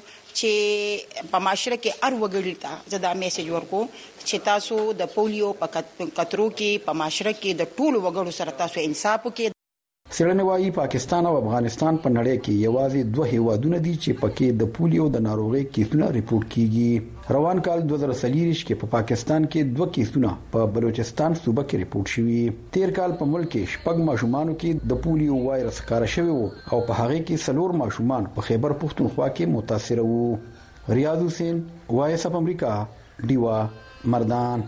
چې په معاشره کې هر وګړي ته زدا میسج ورکو چې تاسو د پولیو په کترو کې په معاشره کې د ټولو وګړو سره تاسو انصاف وکړئ سړنه وايي پاکستان او افغانستان په نړۍ کې یوازې دوه هیوادونه دي چې پکې د پولیو د ناروغي کیسونه ریپورت کیږي. روان کال 2023 کې په پاکستان کې دوه کیسونه په بلوچستان صوبه کې ریپورت شوي. تیر کال په ملک کې شپږ ماشومانو کې د پولیو وایرس ښکار شوی او په هغه کې 4 ماشومان په خیبر پختونخوا کې متاثر وو. ریاض حسین، وایس اف امریکا، ډیوا مردان.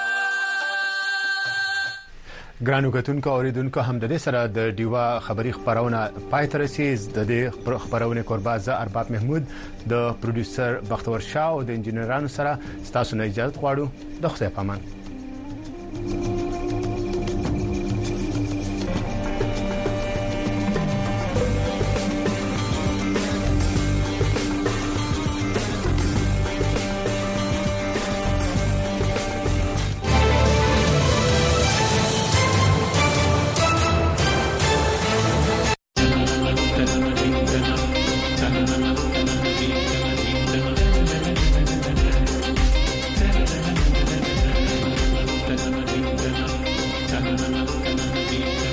ګرانو کتونکو اوریدونکو هم د دې سره د ډیوا خبری خبرونه پای ته رسیدي. د دې خبرونه قربان ز ارباب محمود، د پروډوسر بختور شاه او د انجنیرانو سره تاسو نه اجازه غواړو. د خدای په امان. Thank you.